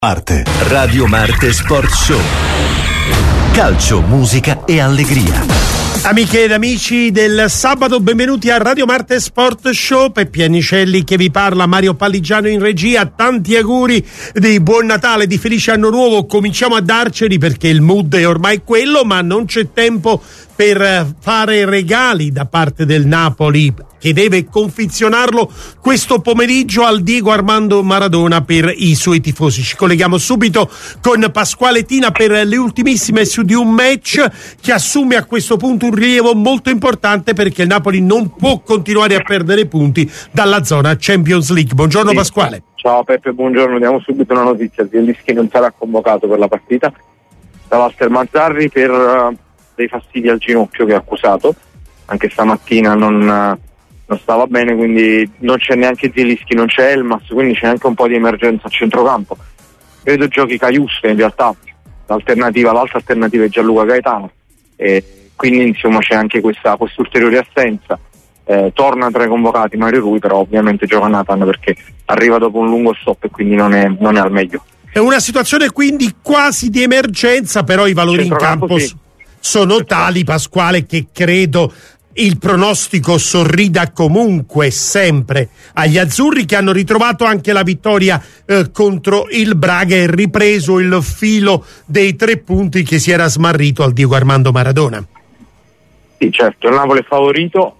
Marte. Radio Marte Sport Show. Calcio, musica e allegria. Amiche ed amici del sabato, benvenuti a Radio Marte Sport Show. Peppi Annicelli che vi parla, Mario Palligiano in regia. Tanti auguri di buon Natale, di felice anno nuovo. Cominciamo a darceli perché il mood è ormai quello, ma non c'è tempo per fare regali da parte del Napoli, che deve confezionarlo questo pomeriggio al Diego Armando Maradona per i suoi tifosi. Ci colleghiamo subito con Pasquale Tina per le ultimissime su di un match che assume a questo punto un rilievo molto importante, perché il Napoli non può continuare a perdere punti dalla zona Champions League. Buongiorno Pasquale. Ciao Peppe, buongiorno. Diamo subito una notizia: Zielinski non sarà convocato per la partita da Walter Mazzarri per dei fastidi al ginocchio che ha accusato. Anche stamattina non stava bene, quindi non c'è neanche Zielinski, non c'è Elmas, quindi c'è anche un po' di emergenza a centrocampo. Credo giochi Caiuste in realtà, l'altra alternativa è Gianluca Gaetano, e quindi insomma c'è anche questa ulteriore assenza. Torna tra i convocati Mario Rui, però ovviamente gioca Nathan perché arriva dopo un lungo stop e quindi non è al meglio. È una situazione quindi quasi di emergenza, però i valori in campo sono tali, Pasquale, che credo il pronostico sorrida comunque sempre agli azzurri, che hanno ritrovato anche la vittoria contro il Braga e ripreso il filo dei 3 punti che si era smarrito al Diego Armando Maradona. Sì, certo, il Napoli è favorito,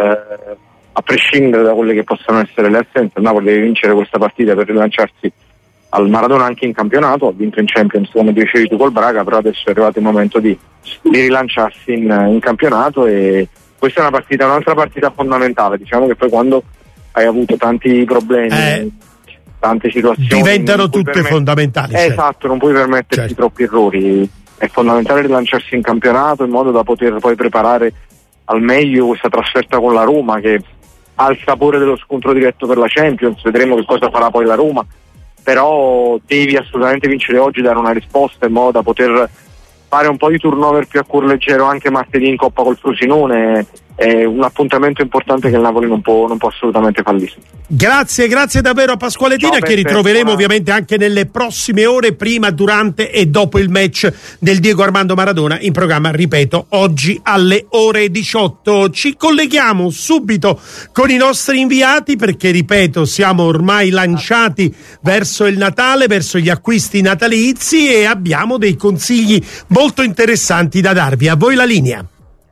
a prescindere da quelle che possono essere le assenze. Il Napoli deve vincere questa partita per rilanciarsi al Maradona anche in campionato. Ha vinto in Champions, come dicevi tu, col Braga, però adesso è arrivato il momento di rilanciarsi in campionato, e questa è un'altra partita fondamentale. Diciamo che poi quando hai avuto tanti problemi, tante situazioni diventano tutte fondamentali. Esatto, non puoi permetterti troppi errori. È fondamentale rilanciarsi in campionato in modo da poter poi preparare al meglio questa trasferta con la Roma, che ha il sapore dello scontro diretto per la Champions. Vedremo che cosa farà poi la Roma, però devi assolutamente vincere oggi, dare una risposta in modo da poter fare un po' di turnover più a cuor leggero anche martedì in Coppa col Frosinone. È un appuntamento importante che il Napoli non può assolutamente fallire. Grazie davvero a Pasquale Tina, che ritroveremo ovviamente anche nelle prossime ore, prima, durante e dopo il match del Diego Armando Maradona, in programma, ripeto, oggi alle ore 18. Ci colleghiamo subito con i nostri inviati perché, ripeto, siamo ormai lanciati verso il Natale, verso gli acquisti natalizi, e abbiamo dei consigli molto interessanti da darvi. A voi la linea.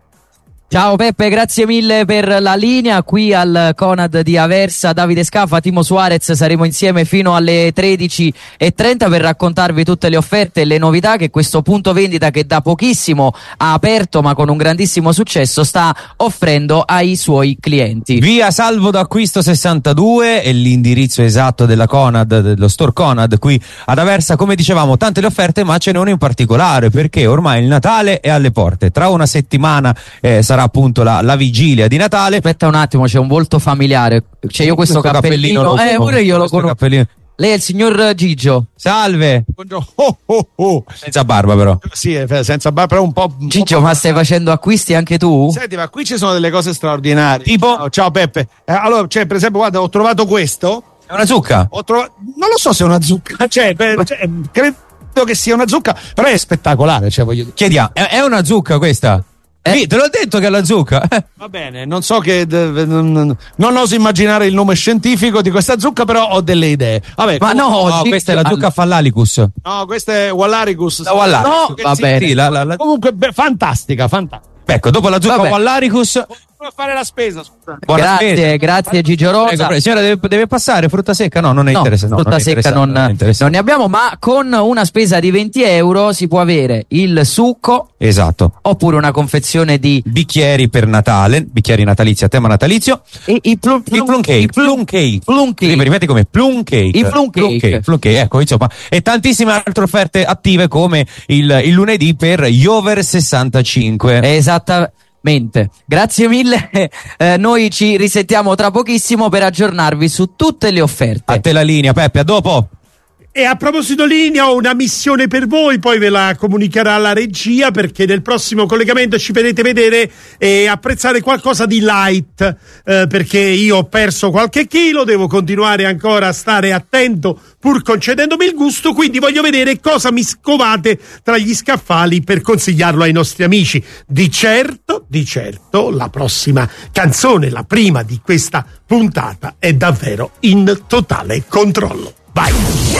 Ciao Peppe, grazie mille per la linea. Qui al Conad di Aversa, Davide Scafa, Timo Suarez, saremo insieme fino alle 13:30 per raccontarvi tutte le offerte e le novità che questo punto vendita, che da pochissimo ha aperto ma con un grandissimo successo, sta offrendo ai suoi clienti. Via Salvo d'Acquisto 62 è l'indirizzo esatto della Conad, dello store Conad qui ad Aversa. Come dicevamo, tante le offerte, ma ce n'è una in particolare perché ormai il Natale è alle porte. Tra una settimana sarà appunto la vigilia di Natale. Aspetta un attimo, c'è un volto familiare. C'è io questo cappellino. Pure io lo conosco. Lei è il signor Gigio. Salve. Buongiorno. Senza barba però. Sì, senza barba, però un po'. Gigio, ma stai facendo acquisti anche tu? Senti, ma qui ci sono delle cose straordinarie. Tipo? Ciao Peppe. Allora, per esempio, guarda, ho trovato questo. È una zucca? Non lo so se è una zucca. Credo che sia una zucca, però è spettacolare. Voglio dire. Chiediamo, è una zucca questa? Te l'ho detto che è la zucca. Va bene, non so non oso immaginare il nome scientifico di questa zucca, però ho delle idee. Vabbè, ma questa è la zucca Fallalicus. No, questa è Wallaricus. No, va bene. Comunque, fantastica. Ecco, dopo la zucca Wallaricus a fare la spesa. Grazie Gigio Rosa. Prego, signora, deve passare frutta secca? No, non è interessante. Frutta secca non ne abbiamo, ma con una spesa di 20 euro si può avere il succo, esatto, oppure una confezione di bicchieri per Natale, bicchieri natalizi a tema natalizio, e i plum cake. Ripeti come plum cake. I plum cake. Ecco, insomma, e tantissime altre offerte attive come il lunedì per gli over 65. Esattamente. Grazie mille, noi ci risentiamo tra pochissimo per aggiornarvi su tutte le offerte. A te la linea, Peppe, a dopo. E a proposito linea, ho una missione per voi, poi ve la comunicherà la regia, perché nel prossimo collegamento ci vedete vedere e apprezzare qualcosa di light, perché io ho perso qualche chilo, devo continuare ancora a stare attento pur concedendomi il gusto, quindi voglio vedere cosa mi scovate tra gli scaffali per consigliarlo ai nostri amici. Di certo, la prossima canzone, la prima di questa puntata, è davvero in totale controllo. Vai!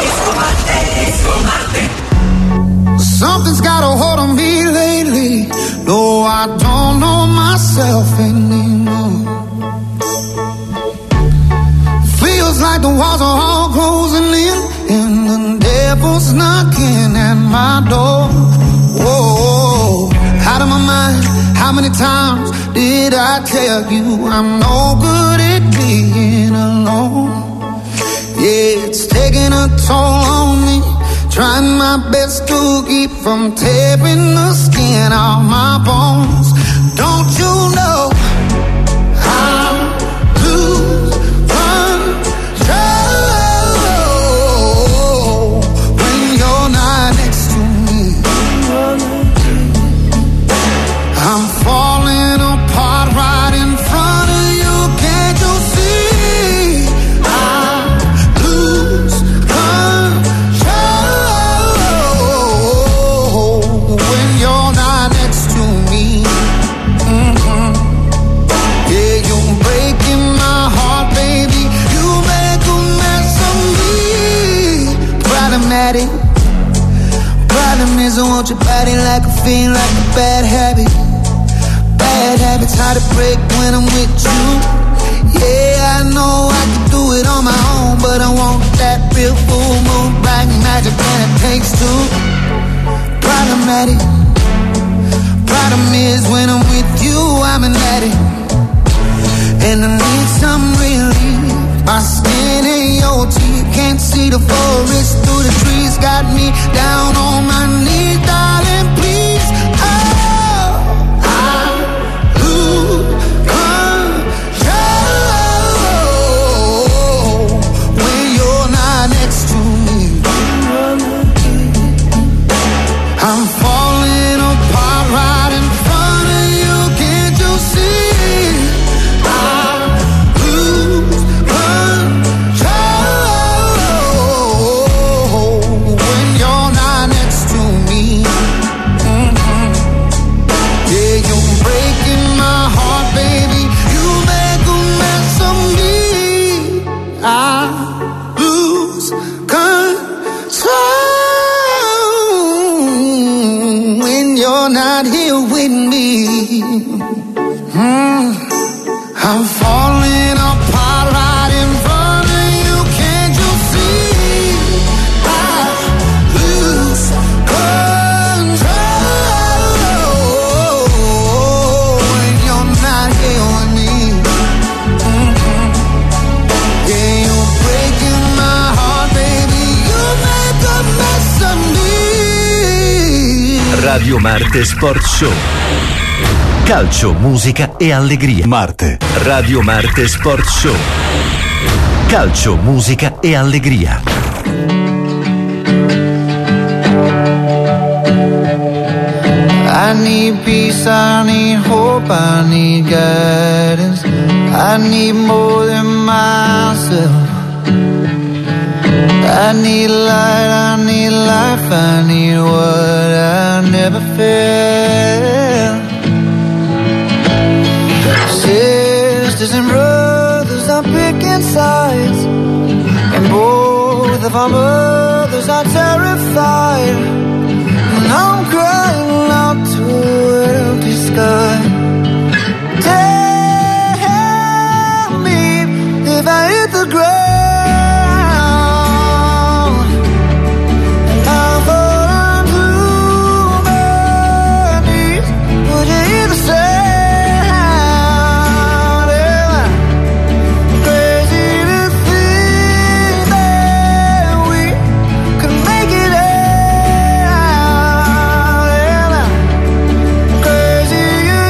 Something's got a hold on me lately. No, I don't know myself anymore. Feels like the walls are all closing in and the devil's knocking at my door. Whoa, out of my mind. How many times did I tell you I'm no good at being alone? Yeah, it's taking a toll on me. Trying my best to keep from tearing the skin off my bones. Don't you know I lose control when you're not next to me? I'm falling apart right in front of you. Can't you see? I lose control when you're not next to me. Yeah, you're breaking my heart, baby. You make a mess of me. Problematic. Problem is I want your body like a fiend, like a bad habit. Bad habits hard to break when I'm with you. Yeah, I know I can do it on my own, but I want that real full moon, black magic, and it takes two. Problematic. Problem is when I'm with you, I'm an addict, and I need some relief. My skin and your teeth, can't see the forest through the trees. Got me down on my knees, darling, please. Oh, I lose control when you're not next to me. I'm falling apart right in front of you. Can't you see? I lose control when you're not next to me. Yeah, you're breaking my heart, baby. You make a mess of me. I lose control when you're not here with me. I'm falling apart right in front of you. Can't you see? I lose control when you're not here with me. Yeah, you're breaking my heart, baby. You make a mess of me. Radio Marte Sport Show. Calcio, musica e allegria. Marte. Radio Marte Sport Show. Calcio, musica e allegria. I need peace, I need hope, I need guidance. I need more than myself. I need light, I need life, I need what I never felt. Sisters and brothers are picking sides, and both of our mothers are terrified. And I'm crying out to an empty sky. Tell me if I hit the ground and I fall onto my knees, would you hear the sound? Am I crazy to think that we could make it out? Am I crazy?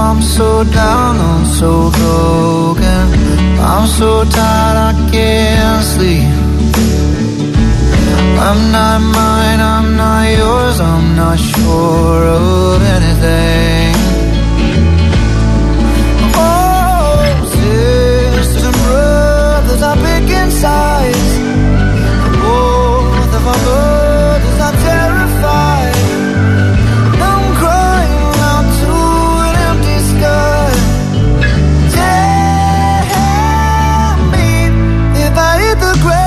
I'm so down, I'm so broken, I'm so tired I can't sleep. I'm not mine, I'm not yours, I'm not sure of anything. Oh, sisters and brothers are picking sides. Both of our brothers are terrified. I'm crying out to an empty sky. Tell me if I hit the ground.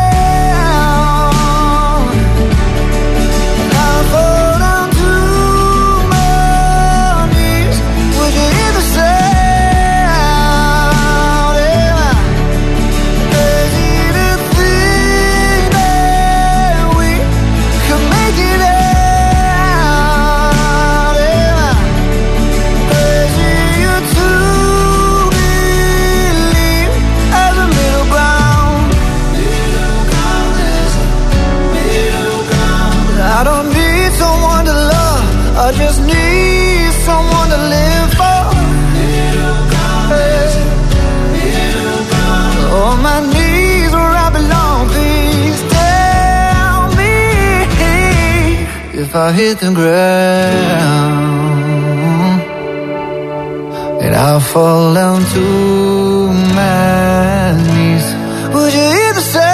I just need someone to live for. On my knees where I belong, please tell me if I hit the ground and I fall down to my knees, would you hear the sound?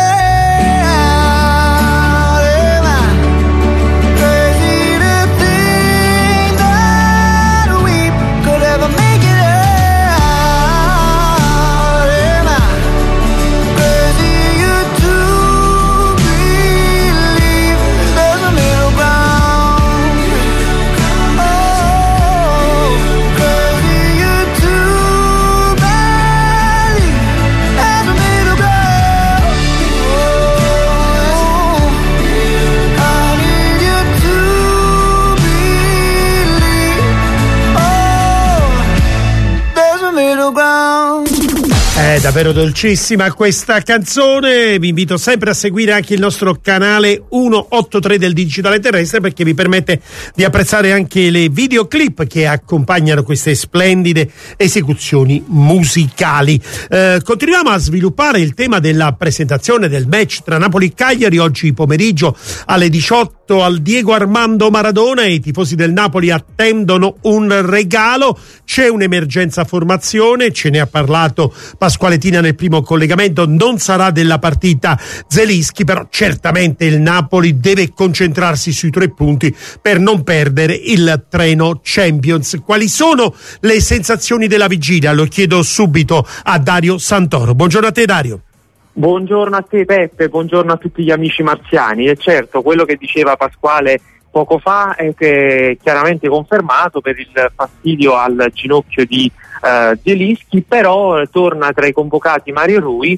È davvero dolcissima questa canzone, vi invito sempre a seguire anche il nostro canale 183 del Digitale Terrestre, perché vi permette di apprezzare anche le videoclip che accompagnano queste splendide esecuzioni musicali. Continuiamo a sviluppare il tema della presentazione del match tra Napoli e Cagliari oggi pomeriggio alle 18 al Diego Armando Maradona. I tifosi del Napoli attendono un regalo, c'è un'emergenza formazione, ce ne ha parlato Pasquale Tina nel primo collegamento, non sarà della partita Zelinski, però certamente il Napoli deve concentrarsi sui 3 punti per non perdere il treno Champions. Quali sono le sensazioni della vigilia? Lo chiedo subito a Dario Santoro. Buongiorno a te, Dario. Buongiorno a te, Peppe, buongiorno a tutti gli amici marziani. E certo, quello che diceva Pasquale poco fa è che chiaramente confermato per il fastidio al ginocchio di Zelinski, però torna tra i convocati Mario Rui,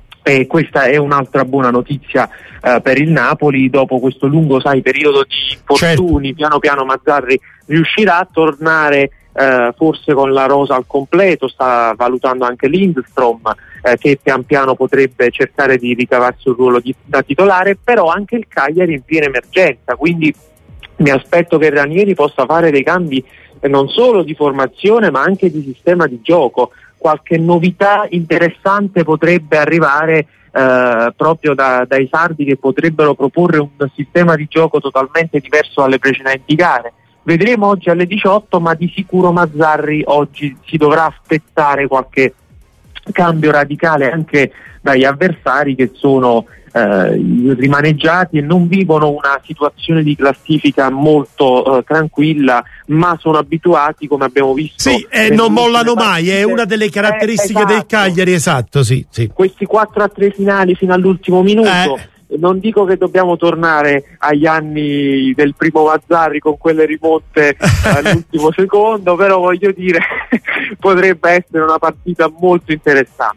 e questa è un'altra buona notizia per il Napoli dopo questo lungo periodo di infortuni. Piano piano Mazzarri riuscirà a tornare forse con la rosa al completo, sta valutando anche Lindstrom che pian piano potrebbe cercare di ricavarsi un ruolo da titolare, però anche il Cagliari in piena emergenza, quindi mi aspetto che Ranieri possa fare dei cambi non solo di formazione ma anche di sistema di gioco. Qualche novità interessante potrebbe arrivare proprio dai sardi, che potrebbero proporre un sistema di gioco totalmente diverso dalle precedenti gare. Vedremo oggi alle 18, ma di sicuro Mazzarri oggi si dovrà aspettare qualche cambio radicale anche dagli avversari, che sono rimaneggiati e non vivono una situazione di classifica molto tranquilla, ma sono abituati, come abbiamo visto. Sì, non mollano mai, è una delle caratteristiche del Cagliari, esatto, sì. Questi 4-3 finali fino all'ultimo minuto. Non dico che dobbiamo tornare agli anni del primo Mazzarri con quelle rimonte all'ultimo secondo, però voglio dire potrebbe essere una partita molto interessante.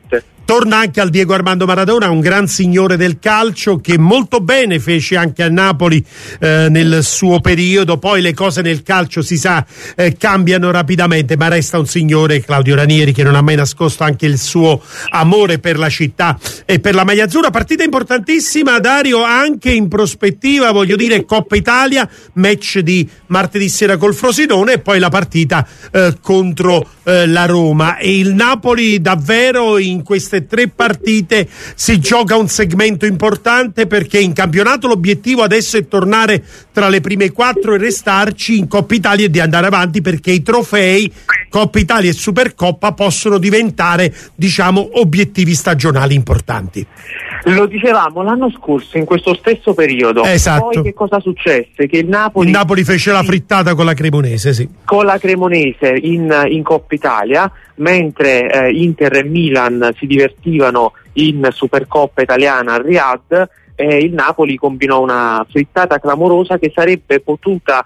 torna anche al Diego Armando Maradona, un gran signore del calcio che molto bene fece anche a Napoli nel suo periodo. Poi le cose nel calcio, si sa, cambiano rapidamente, ma resta un signore, Claudio Ranieri, che non ha mai nascosto anche il suo amore per la città e per la maglia azzurra. Partita importantissima, Dario, anche in prospettiva, voglio dire, Coppa Italia, match di martedì sera col Frosinone, e poi la partita contro la Roma. E il Napoli davvero in queste 3 partite si gioca un segmento importante, perché in campionato l'obiettivo adesso è tornare tra le prime 4 e restarci. In Coppa Italia e di andare avanti, perché i trofei Coppa Italia e Supercoppa possono diventare, diciamo, obiettivi stagionali importanti. Lo dicevamo l'anno scorso in questo stesso periodo. Esatto. Poi che cosa successe? Che il Napoli fece la frittata con la Cremonese, sì. Con la Cremonese in Coppa Italia, mentre Inter e Milan si divertivano in Supercoppa italiana a Riyadh, il Napoli combinò una frittata clamorosa che sarebbe potuta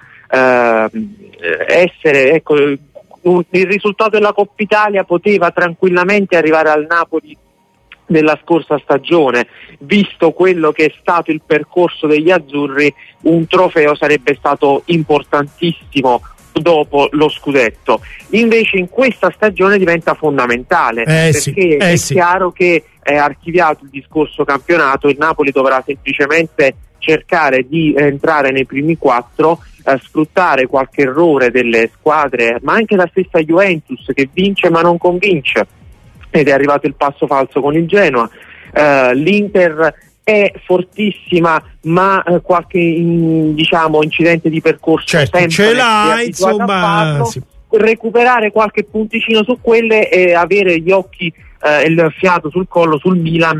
essere, ecco, il risultato della Coppa Italia poteva tranquillamente arrivare al Napoli della scorsa stagione. Visto quello che è stato il percorso degli azzurri, un trofeo sarebbe stato importantissimo dopo lo scudetto. Invece in questa stagione diventa fondamentale, perché è chiaro che è archiviato il discorso campionato, il Napoli dovrà semplicemente cercare di entrare nei primi 4, sfruttare qualche errore delle squadre, ma anche la stessa Juventus che vince ma non convince, ed è arrivato il passo falso con il Genoa. L'Inter è fortissima, ma qualche incidente di percorso, certo, ce l'ha, insomma, sì. Recuperare qualche punticino su quelle e avere gli occhi e il fiato sul collo sul Milan.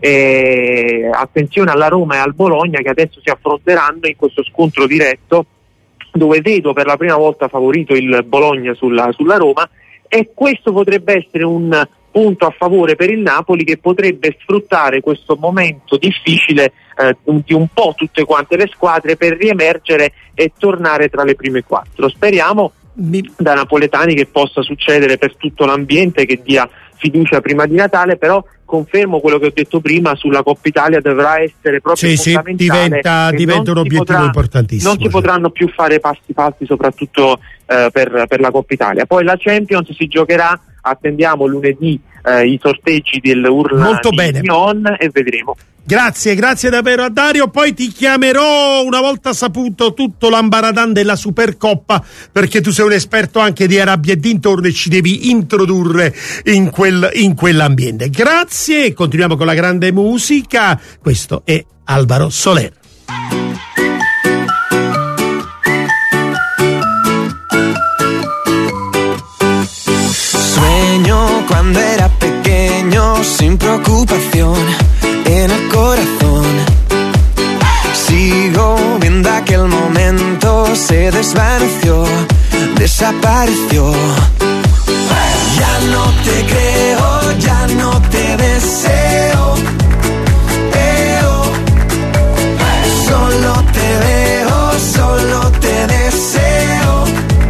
Attenzione alla Roma e al Bologna, che adesso si affronteranno in questo scontro diretto, dove vedo per la prima volta favorito il Bologna sulla Roma, e questo potrebbe essere un punto a favore per il Napoli, che potrebbe sfruttare questo momento difficile di un po' tutte quante le squadre per riemergere e tornare tra le prime 4. Speriamo da napoletani che possa succedere per tutto l'ambiente, che dia fiducia prima di Natale, però confermo quello che ho detto prima sulla Coppa Italia, dovrà essere proprio fondamentale. Diventa un obiettivo importantissimo. Non si potranno più fare passi falsi, soprattutto per la Coppa Italia. Poi la Champions si giocherà, attendiamo lunedì i sorteggi dell'Urla di Lyon e vedremo. Grazie davvero a Dario. Poi ti chiamerò una volta saputo tutto l'ambaradan della Supercoppa, perché tu sei un esperto anche di Arabia e dintorni e ci devi introdurre in quell'ambiente. Grazie, e continuiamo con la grande musica. Questo è Alvaro Soler. Sueño cuando era pequeño sin preocupación en el corazón. Sigo viendo aquel momento, se desvaneció, desapareció. Ya no te creo, ya no te deseo. Solo te veo, solo te deseo.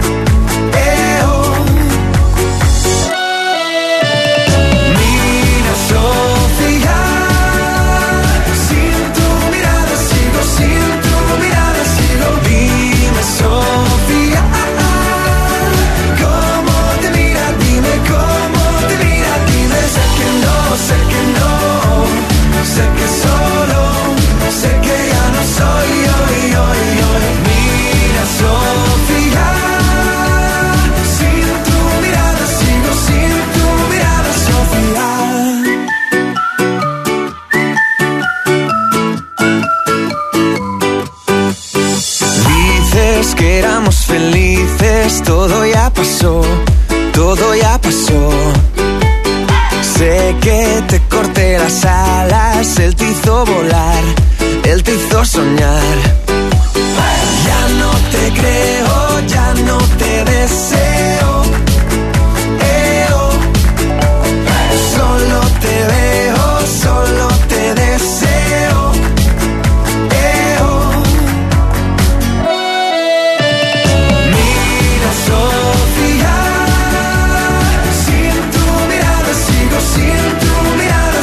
Mira, Sofía, sin tu mirada sigo, sin tu mirada sigo. Dime, Sofía, cómo te mira, dime cómo te mira, dime. Sé que no, sé que no, sé que solo, sé que ya no soy yo. Mira, Sofía, sin tu mirada sigo, sin tu mirada, Sofía. Dices que éramos felices, todo ya pasó, todo ya pasó. Sé que te corté las alas, él te hizo volar, él te hizo soñar. Ya no te creo, ya no te deseo. Solo te veo, solo te deseo. Mira, Sofía, sin tu mirada sigo, sin tu mirada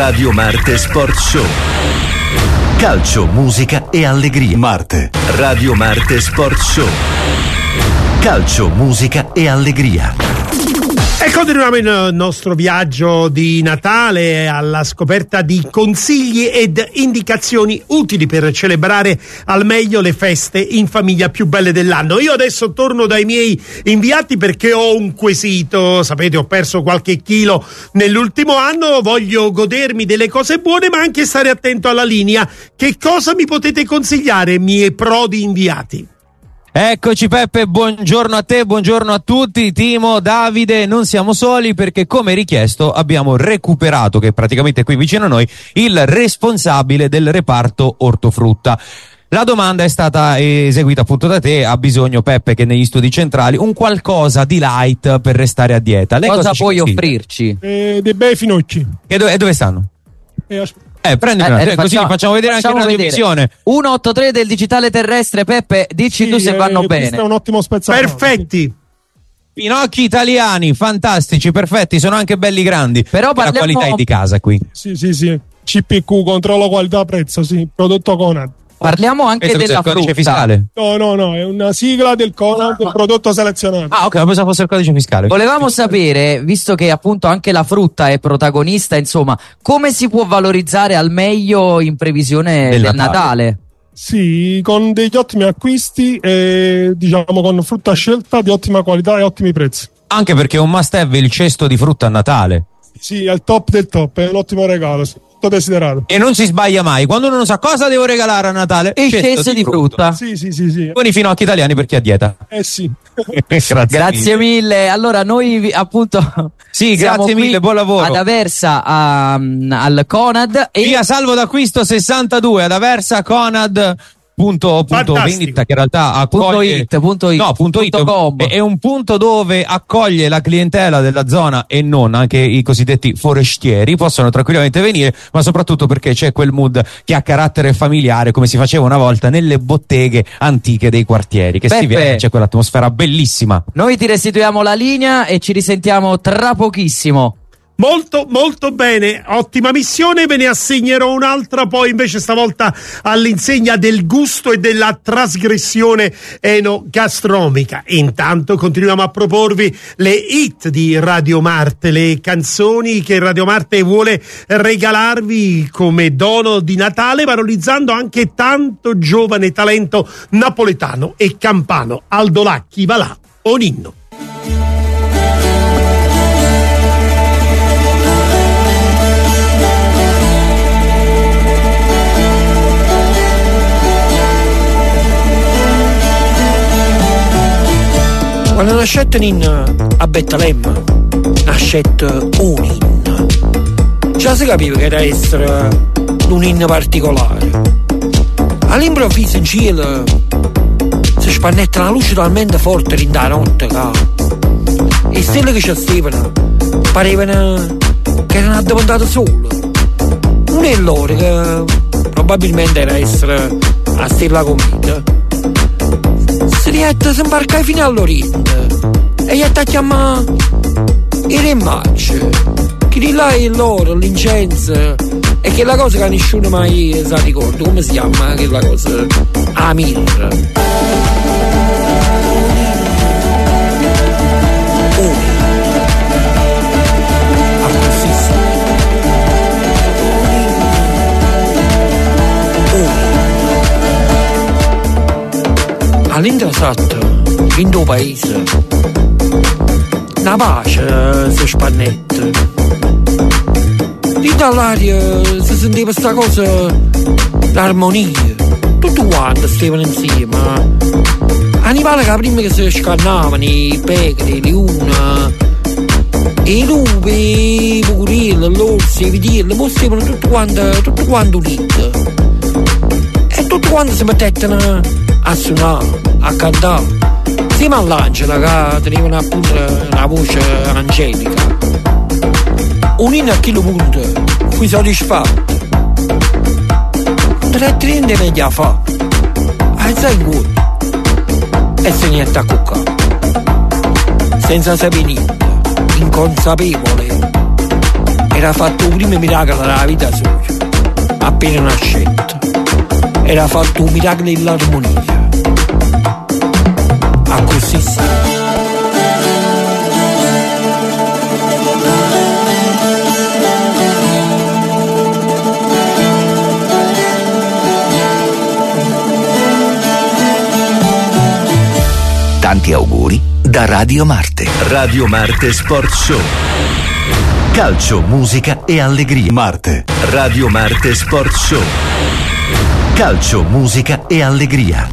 Radio Marte Sport Show. Calcio, musica e allegria. Marte. Radio Marte Sport Show. Calcio, musica e allegria. E continuiamo il nostro viaggio di Natale alla scoperta di consigli ed indicazioni utili per celebrare al meglio le feste in famiglia più belle dell'anno. Io adesso torno dai miei inviati perché ho un quesito. Sapete, ho perso qualche chilo nell'ultimo anno, voglio godermi delle cose buone ma anche stare attento alla linea. Che cosa mi potete consigliare, miei prodi inviati? Eccoci Peppe, buongiorno a te, buongiorno a tutti, Timo, Davide, non siamo soli perché come richiesto abbiamo recuperato, che è praticamente qui vicino a noi, il responsabile del reparto ortofrutta. La domanda è stata eseguita appunto da te, ha bisogno Peppe che negli studi centrali un qualcosa di light per restare a dieta. Lei cosa puoi consiglia? offrirci? Dei bei finocchi. E dove stanno? Prendi così facciamo vedere anche la radiovisione. 183 del digitale terrestre, Peppe, dici tu se vanno bene. Questo è un ottimo spezzato. Perfetti. Finocchi italiani, fantastici, perfetti, sono anche belli grandi. Però la qualità è di casa qui. Sì. CPQ, controllo qualità prezzo, sì, prodotto Conad. Parliamo anche questo della è il codice frutta. fiscale? No, è una sigla del Conad, del prodotto selezionato. Ah, ok, ma pensavo fosse il codice fiscale. Volevamo sapere, visto che appunto anche la frutta è protagonista, insomma, come si può valorizzare al meglio in previsione del Natale? Sì, con degli ottimi acquisti e diciamo con frutta scelta di ottima qualità e ottimi prezzi. Anche perché è un must have il cesto di frutta a Natale. Sì, è il top del top, è un ottimo regalo, sì. Tutto desiderato. E non si sbaglia mai. Quando uno non sa cosa devo regalare a Natale, il cesto di frutta. Sì. Con i finocchi italiani per chi è a dieta. Sì. Grazie mille. Allora noi appunto grazie mille, buon lavoro. ad Aversa al Conad e via salvo d'acquisto 62 ad Aversa Conad punto vendita, che in realtà accoglie punto it è un punto dove accoglie la clientela della zona e non, anche i cosiddetti forestieri possono tranquillamente venire, ma soprattutto perché c'è quel mood che ha carattere familiare, come si faceva una volta nelle botteghe antiche dei quartieri, che si vede, c'è quell'atmosfera bellissima. Noi ti restituiamo la linea e ci risentiamo tra pochissimo. Molto bene, ottima missione, ve ne assegnerò un'altra poi invece stavolta all'insegna del gusto e della trasgressione enogastronomica. Intanto continuiamo a proporvi le hit di Radio Marte, le canzoni che Radio Marte vuole regalarvi come dono di Natale, valorizzando anche tanto giovane talento napoletano e campano. Aldo Lacchi, va là, Oninno. Quando nascette a Bettalemme, nascette un inno. Già si capiva che era essere un inno particolare. All'improvviso in cielo si spannetta una luce talmente forte in da notte che le stelle che ci stavano parevano che erano addormentate sole. Non è loro che probabilmente era essere a stella comita. Si imbarca fino all'Oriente e gli attacchiamo i rimacci che di là è l'oro, l'incenso e che la cosa che nessuno mai sa ricorda, come si chiama quella cosa? La mirra. All'interessato, in tuo paese, una pace si spannetta. Lì dall'aria si sentiva sta cosa, l'armonia. Tutti quanti stavano insieme. Animali che prima che si scannavano, i pecore, le una, i lupi, i cucurielli, l'orsi, i vitelli, poi stavano tutti quanti uniti. E tutti quanti si mettettero a suonare, a cantare. Insieme all'Angela che teneva appunto una voce angelica. Un inno a chilo punto, qui soddisfatto. 3,30 meglio a fa. Alza in cuore. E se niente a cuccare. Senza sapere niente, inconsapevole. era fatto un primo miracolo della vita sua, appena nascetto. Era fatto un miracolo dell'armonia. A così sì. Tanti auguri da Radio Marte. Radio Marte Sport Show. Calcio, musica e allegria. Marte. Radio Marte Sport Show. Calcio, musica e allegria.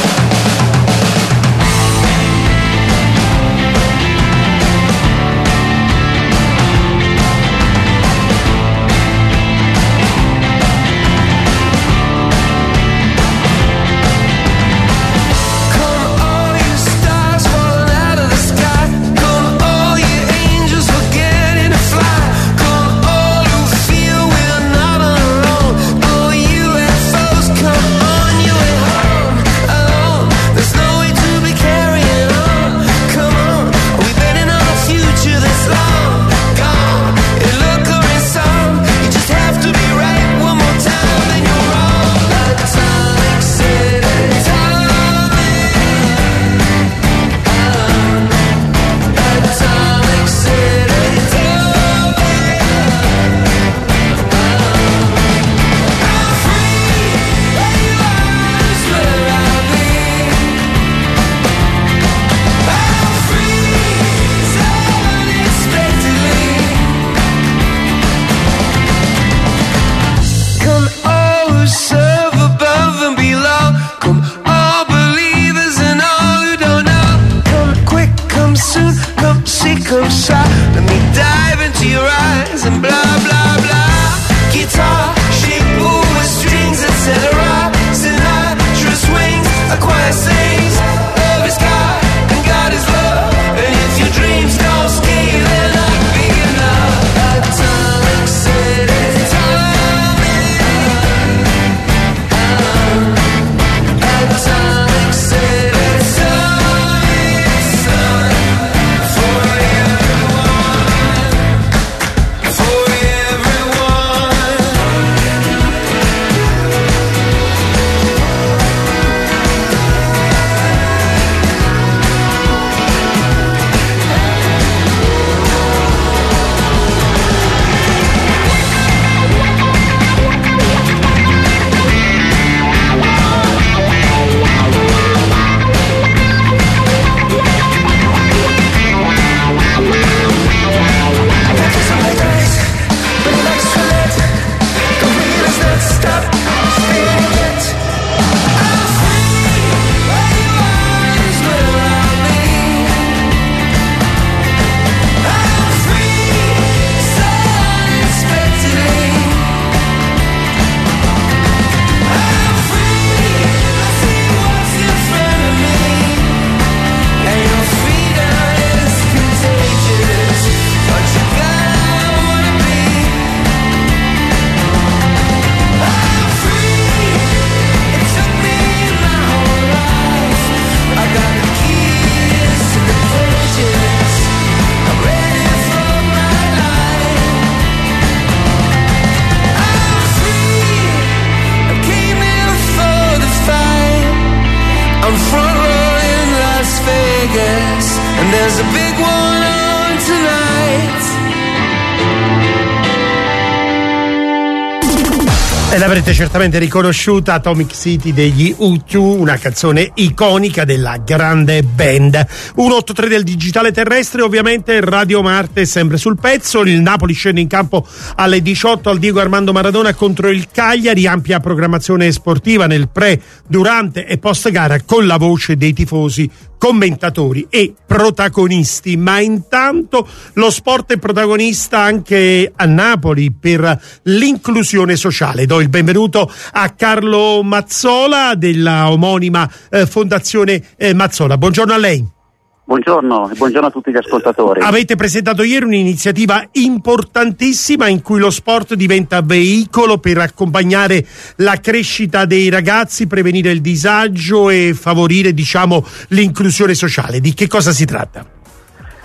E l'avrete certamente riconosciuta, Atomic City degli U2, una canzone iconica della grande band. 183 del digitale terrestre, ovviamente Radio Marte sempre sul pezzo. Il Napoli scende in campo alle 18 al Diego Armando Maradona contro il Cagliari, ampia programmazione sportiva nel pre, durante e post gara con la voce dei tifosi, commentatori e protagonisti. Ma intanto lo sport è protagonista anche a Napoli per l'inclusione sociale. Do il benvenuto a Carlo Mazzola della omonima Fondazione Mazzola. Buongiorno a lei. Buongiorno e buongiorno a tutti gli ascoltatori. Avete presentato ieri un'iniziativa importantissima in cui lo sport diventa veicolo per accompagnare la crescita dei ragazzi, prevenire il disagio e favorire, diciamo, l'inclusione sociale. Di che cosa si tratta?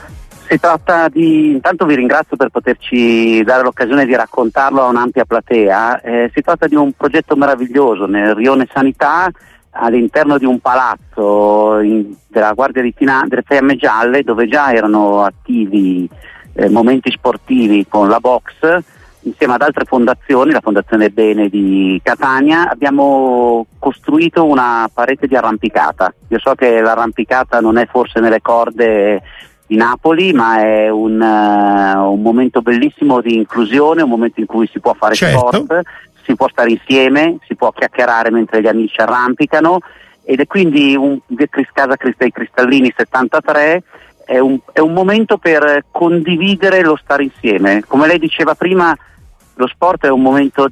Si tratta di, intanto vi ringrazio per poterci dare l'occasione di raccontarlo a un'ampia platea. Si tratta di un progetto meraviglioso nel Rione Sanità, all'interno di un palazzo della Guardia di Finanza delle Fiamme Gialle, dove già erano attivi momenti sportivi con la box. Insieme ad altre fondazioni, la Fondazione Bene di Catania, abbiamo costruito una parete di arrampicata. Io so che l'arrampicata non è forse nelle corde di Napoli, ma è un momento bellissimo di inclusione, un momento in cui si può fare sport, si può stare insieme, si può chiacchierare mentre gli amici arrampicano, ed è quindi Casa Cristai Cristallini 73, è un momento per condividere lo stare insieme. Come lei diceva prima, lo sport è un momento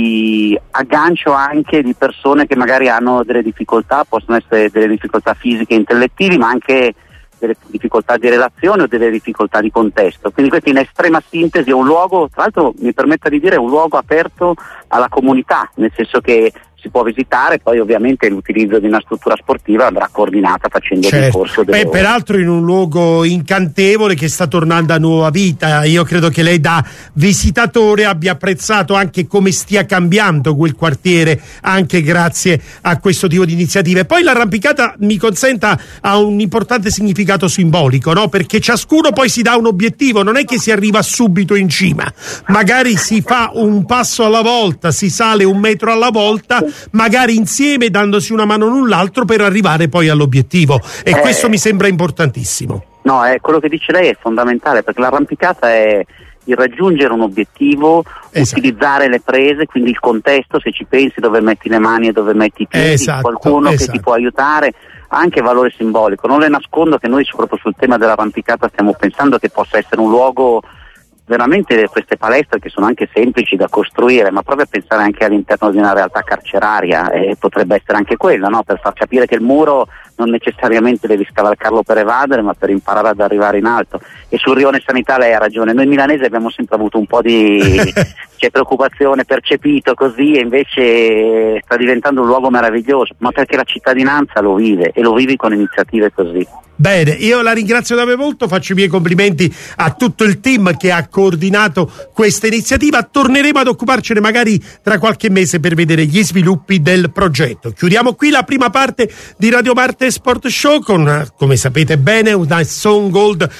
di aggancio anche di persone che magari hanno delle difficoltà, possono essere delle difficoltà fisiche e intellettivi, ma anche delle difficoltà di relazione o delle difficoltà di contesto. Quindi questo in estrema sintesi è un luogo, tra l'altro mi permetta di dire, è un luogo aperto alla comunità, nel senso che si può visitare, poi ovviamente l'utilizzo di una struttura sportiva andrà coordinata facendo il corso. Peraltro in un luogo incantevole che sta tornando a nuova vita. Io credo che lei da visitatore abbia apprezzato anche come stia cambiando quel quartiere, anche grazie a questo tipo di iniziative. Poi l'arrampicata, mi consenta, ha un importante significato simbolico, no? Perché ciascuno poi si dà un obiettivo, non è che si arriva subito in cima, magari si fa un passo alla volta, si sale 1 metro alla volta, magari insieme, dandosi una mano l'un l'altro, per arrivare poi all'obiettivo, e questo mi sembra importantissimo. No, quello che dice lei è fondamentale, perché l'arrampicata è il raggiungere un obiettivo, utilizzare le prese, quindi il contesto, se ci pensi, dove metti le mani e dove metti i piedi, qualcuno che ti può aiutare, ha anche valore simbolico. Non le nascondo che noi proprio sul tema dell'arrampicata stiamo pensando che possa essere un luogo, veramente, queste palestre che sono anche semplici da costruire, ma proprio a pensare anche all'interno di una realtà carceraria, e potrebbe essere anche quella, no? Per far capire che il muro non necessariamente devi scavalcarlo per evadere, ma per imparare ad arrivare in alto. E sul Rione Sanità lei ha ragione, noi milanesi abbiamo sempre avuto un po' di c'è preoccupazione, percepito così, e invece sta diventando un luogo meraviglioso, ma perché la cittadinanza lo vive, e lo vivi con iniziative così. Bene, io la ringrazio davvero molto, faccio i miei complimenti a tutto il team che ha coordinato questa iniziativa. Torneremo ad occuparcene magari tra qualche mese per vedere gli sviluppi del progetto. Chiudiamo qui la prima parte di Radio Marte Sport Show con, come sapete bene, una Song Gold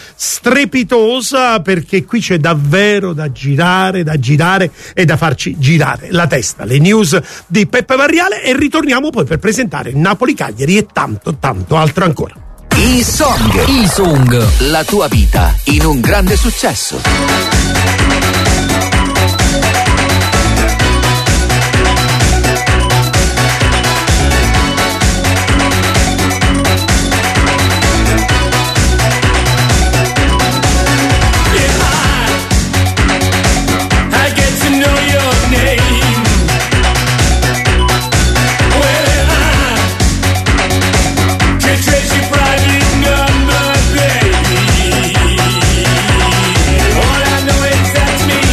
strepitosa, perché qui c'è davvero da girare e da farci girare la testa. Le news di Peppe Varriale, e ritorniamo poi per presentare Napoli-Cagliari e tanto altro ancora. E-Song, la tua vita in un grande successo. All I know is that's me.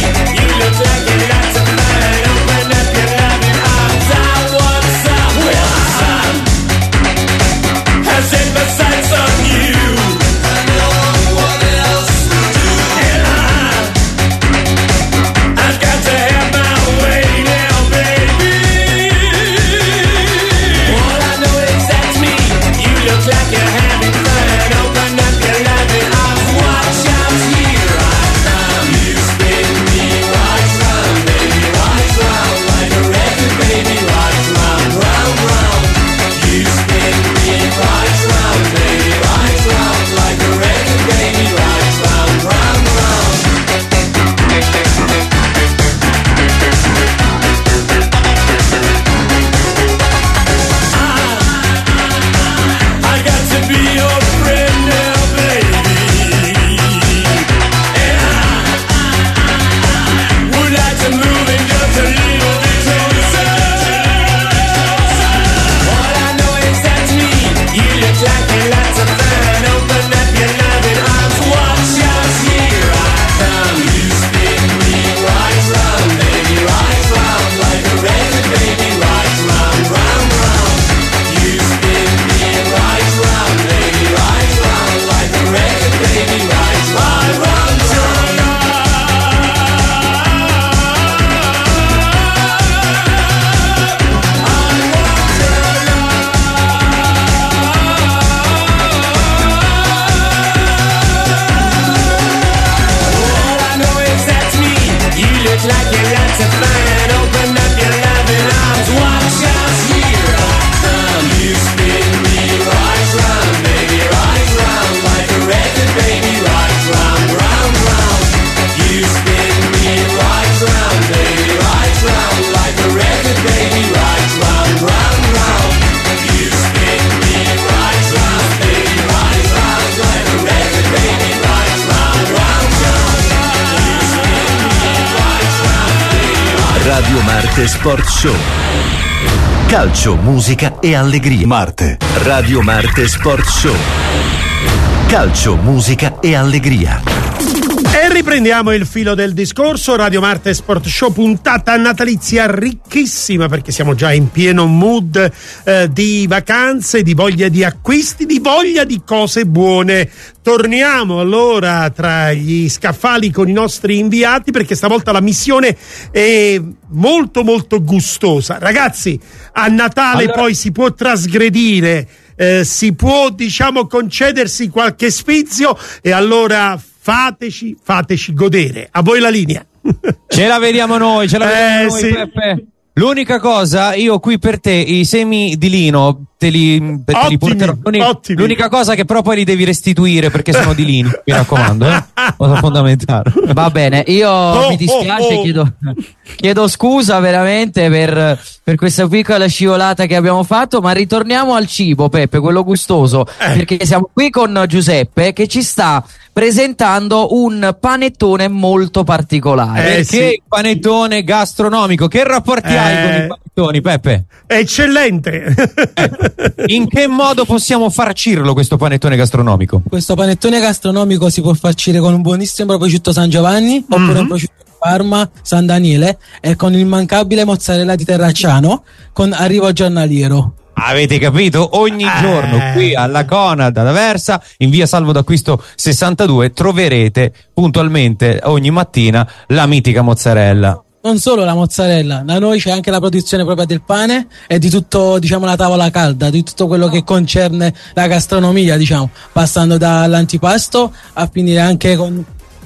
Marte Sport Show. Calcio, musica e allegria. Marte. Radio Marte Sport Show. Calcio, musica e allegria. E riprendiamo il filo del discorso. Radio Marte Sport Show, puntata natalizia ricchissima, perché siamo già in pieno mood di vacanze, di voglia di acquisti, di voglia di cose buone. Torniamo allora tra gli scaffali con i nostri inviati, perché stavolta la missione è molto molto gustosa. Ragazzi, a Natale allora, poi si può trasgredire, si può concedersi qualche sfizio, e allora fateci godere. A voi la linea. Ce la vediamo noi, sì. Peppe. L'unica cosa, io qui per te i semi di lino te li porterò. L'unica cosa che però poi li devi restituire, perché sono di lino, mi raccomando, cosa fondamentale. Va bene, io mi dispiace, chiedo scusa veramente per questa piccola scivolata che abbiamo fatto, ma ritorniamo al cibo, Peppe, quello gustoso, perché siamo qui con Giuseppe che ci sta presentando un panettone molto particolare. Perché il panettone gastronomico, che rapporti hai con i panettoni, Peppe? Eccellente. In che modo possiamo farcirlo questo panettone gastronomico? Questo panettone gastronomico si può farcire con un buonissimo prosciutto San Giovanni, oppure un prosciutto di Parma, San Daniele, e con l'immancabile mozzarella di Terracciano con arrivo giornaliero. Avete capito? Ogni giorno qui alla Conad ad Aversa, in via Salvo d'Acquisto 62, troverete puntualmente ogni mattina la mitica mozzarella. Non solo la mozzarella, da noi c'è anche la produzione propria del pane e di tutto, la tavola calda, di tutto quello che concerne la gastronomia, passando dall'antipasto a finire anche con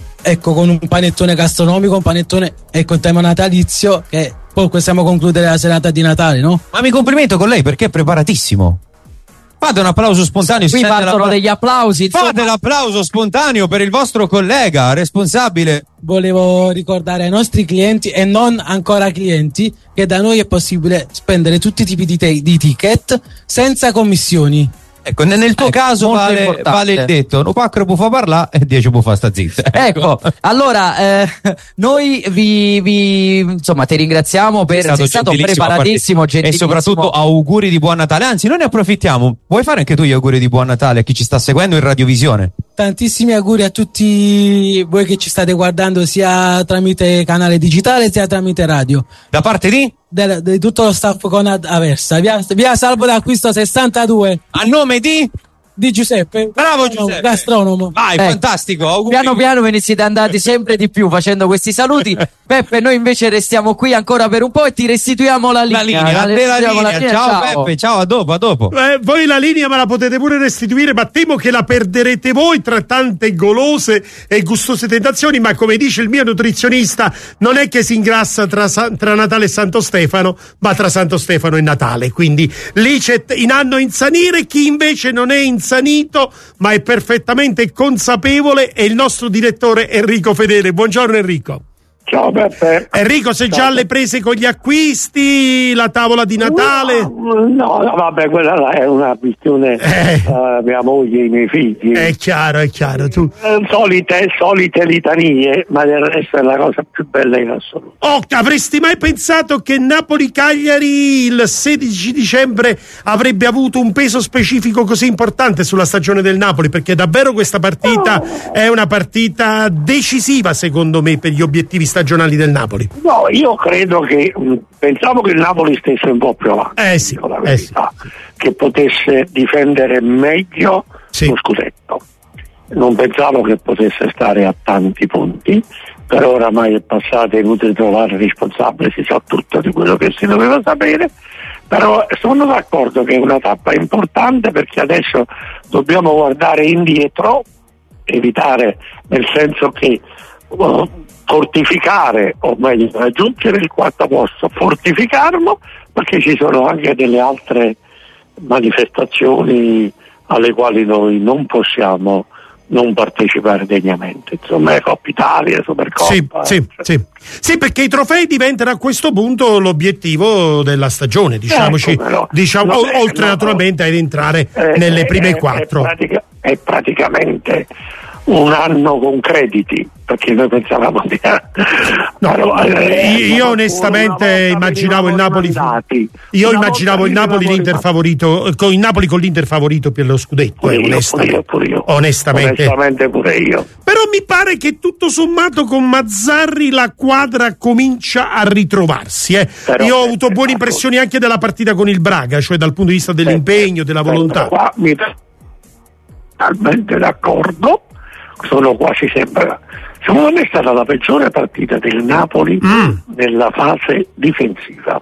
un panettone gastronomico, un panettone in tema natalizio, che poi possiamo concludere la serata di Natale, no? Ma mi complimento con lei, perché è preparatissimo. Fate un applauso spontaneo. Qui partono degli applausi. Fate l'applauso spontaneo per il vostro collega responsabile. Volevo ricordare ai nostri clienti e non ancora clienti che da noi è possibile spendere tutti i tipi di ticket senza commissioni. Ecco, nel tuo caso vale il detto: no 4 può far parlare e 10 può far sta zitta. Ecco, allora noi ti ringraziamo per essere stato preparatissimo, e soprattutto auguri di buon Natale. Anzi, noi ne approfittiamo. Vuoi fare anche tu gli auguri di buon Natale a chi ci sta seguendo in radiovisione? Tantissimi auguri a tutti voi che ci state guardando, sia tramite canale digitale sia tramite radio. Da parte di tutto lo staff con Aversa, via Salvo d'Acquisto 62. A nome di Giuseppe. Bravo Giuseppe, gastronomo. Vai, fantastico. Auguri. Piano piano ve ne siete andati sempre di più facendo questi saluti. Peppe, noi invece restiamo qui ancora per un po' e ti restituiamo la linea. Ciao Peppe, ciao, a dopo. Voi la linea me la potete pure restituire, ma temo che la perderete voi tra tante golose e gustose tentazioni. Ma come dice il mio nutrizionista, non è che si ingrassa tra Natale e Santo Stefano, ma tra Santo Stefano e Natale. Quindi lì c'è in anno insanire chi invece non è insanito, ma è perfettamente consapevole, è il nostro direttore Enrico Fedele. Buongiorno Enrico. Ciao Peppe. Enrico, sei già alle prese con gli acquisti, la tavola di Natale? No, vabbè, quella là è una questione mia moglie e i miei figli. È chiaro, tu. Solite litanie, ma del resto è la cosa più bella in assoluto. Avresti mai pensato che Napoli-Cagliari il 16 dicembre avrebbe avuto un peso specifico così importante sulla stagione del Napoli? Perché davvero questa partita è una partita decisiva, secondo me, per gli obiettivi stagionali del Napoli. No, io credo che pensavo che il Napoli stesse un po' più avanti, la verità, che potesse difendere meglio lo scudetto. Non pensavo che potesse stare a tanti punti, però oramai è passato, è inutile trovare responsabile, si sa tutto di quello che si doveva sapere. Però sono d'accordo che è una tappa importante, perché adesso dobbiamo guardare indietro, evitare, nel senso che fortificare, o meglio raggiungere il quarto posto, fortificarlo, perché ci sono anche delle altre manifestazioni alle quali noi non possiamo non partecipare degnamente, insomma, Coppa Italia, Supercoppa. Sì, perché i trofei diventano a questo punto l'obiettivo della stagione, diciamoci, oltre naturalmente ad entrare nelle prime 4. È praticamente un anno con crediti, perché noi pensavamo di io onestamente immaginavo il Napoli l'Inter favorito, con il Napoli con l'Inter favorito per lo scudetto, onestamente pure io. Però mi pare che tutto sommato con Mazzarri la quadra comincia a ritrovarsi, io ho avuto buone impressioni anche della partita con il Braga, cioè dal punto di vista dell'impegno, della volontà. Qua mi totalmente d'accordo, sono quasi sempre. Secondo me è stata la peggiore partita del Napoli nella fase difensiva.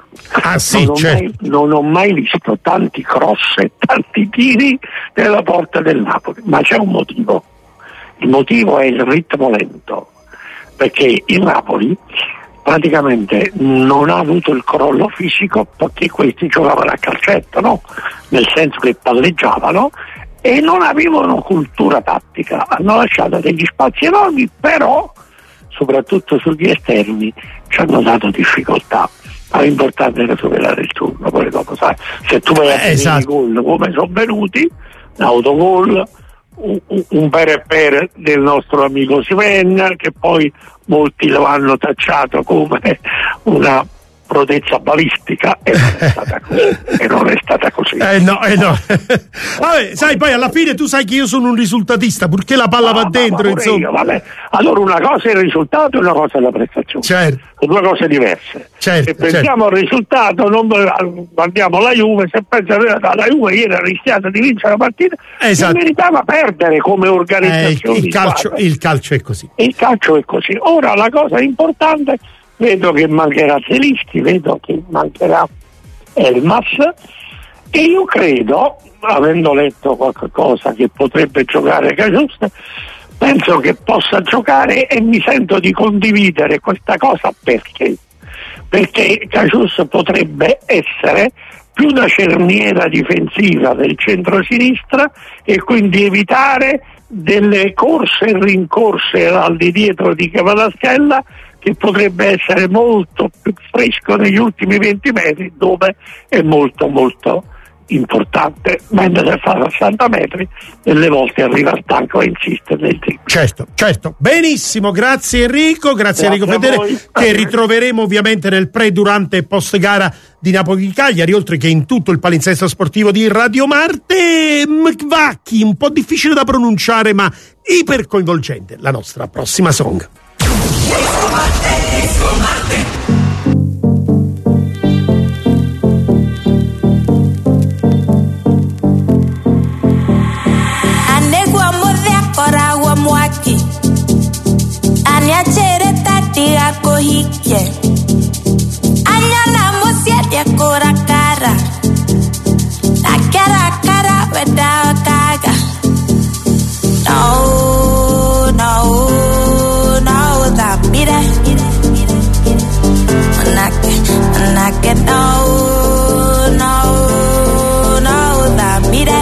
Non ho mai visto tanti cross e tanti tiri nella porta del Napoli, ma c'è un motivo. Il motivo è il ritmo lento, perché il Napoli praticamente non ha avuto il crollo fisico perché questi giocavano a calcetto, no? Nel senso che palleggiavano e non avevano cultura tattica, hanno lasciato degli spazi enormi, però soprattutto sugli esterni ci hanno dato difficoltà. Ma l'importante era superare il turno, poi dopo sai, se tu vai a vedere i gol come sono venuti, l'autogol, un per del nostro amico Sven, che poi molti lo hanno tacciato come una prodezza balistica e non è stata così. No. Vabbè, sai, poi alla fine tu sai che io sono un risultatista, purché la palla va dentro, insomma. Io, vabbè. Allora una cosa è il risultato e una cosa è la prestazione. Certo. Sono due cose diverse. Certo, se pensiamo al risultato, non guardiamo alla Juve, se pensa alla Juve ieri ha rischiato di vincere la partita, non meritava perdere come organizzazione. Il calcio è così. Il calcio è così. Ora la cosa importante, vedo che mancherà Zelisti, vedo che mancherà Elmas, e io credo, avendo letto qualcosa, che potrebbe giocare Cajus, penso che possa giocare e mi sento di condividere questa cosa perché Cajus potrebbe essere più una cerniera difensiva del centro-sinistra e quindi evitare delle corse e rincorse al di dietro di Kvaratskhelia, che potrebbe essere molto più fresco negli ultimi 20 metri, dove è molto molto importante, mentre se fa 60 metri delle volte arriva stanco e insiste nel triplo. Certo, benissimo, grazie Enrico Fedele, che ritroveremo ovviamente nel pre, durante e post gara di Napoli-Cagliari, oltre che in tutto il palinsesto sportivo di Radio Marte. Mkvaki, un po' difficile da pronunciare ma iper coinvolgente, la nostra prossima song. Mwaki aniachere tati ako hike anyana musia dia kora kara na kara weda kaga no that mira anake no that mira.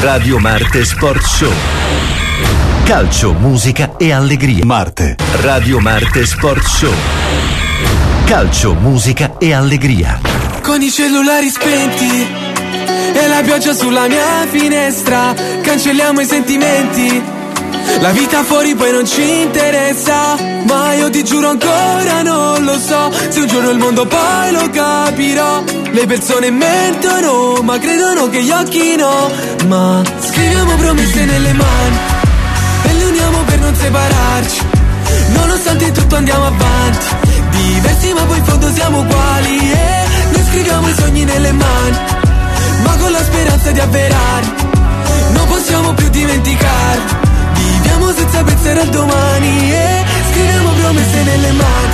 Radio Marte Sport Show. Calcio, musica e allegria. Marte. Radio Marte Sport Show. Calcio, musica e allegria. Con i cellulari spenti e la pioggia sulla mia finestra, cancelliamo i sentimenti. La vita fuori poi non ci interessa, ma io ti giuro ancora non lo so se un giorno il mondo poi lo capirò. Le persone mentono ma credono che gli occhi no. Ma scriviamo promesse nelle mani e le uniamo per non separarci. Nonostante tutto andiamo avanti, diversi ma poi in fondo siamo uguali. E noi scriviamo i sogni nelle mani, ma con la speranza di avverarli. Non possiamo più dimenticare, viviamo senza pensare al domani. E scriviamo promesse nelle mani,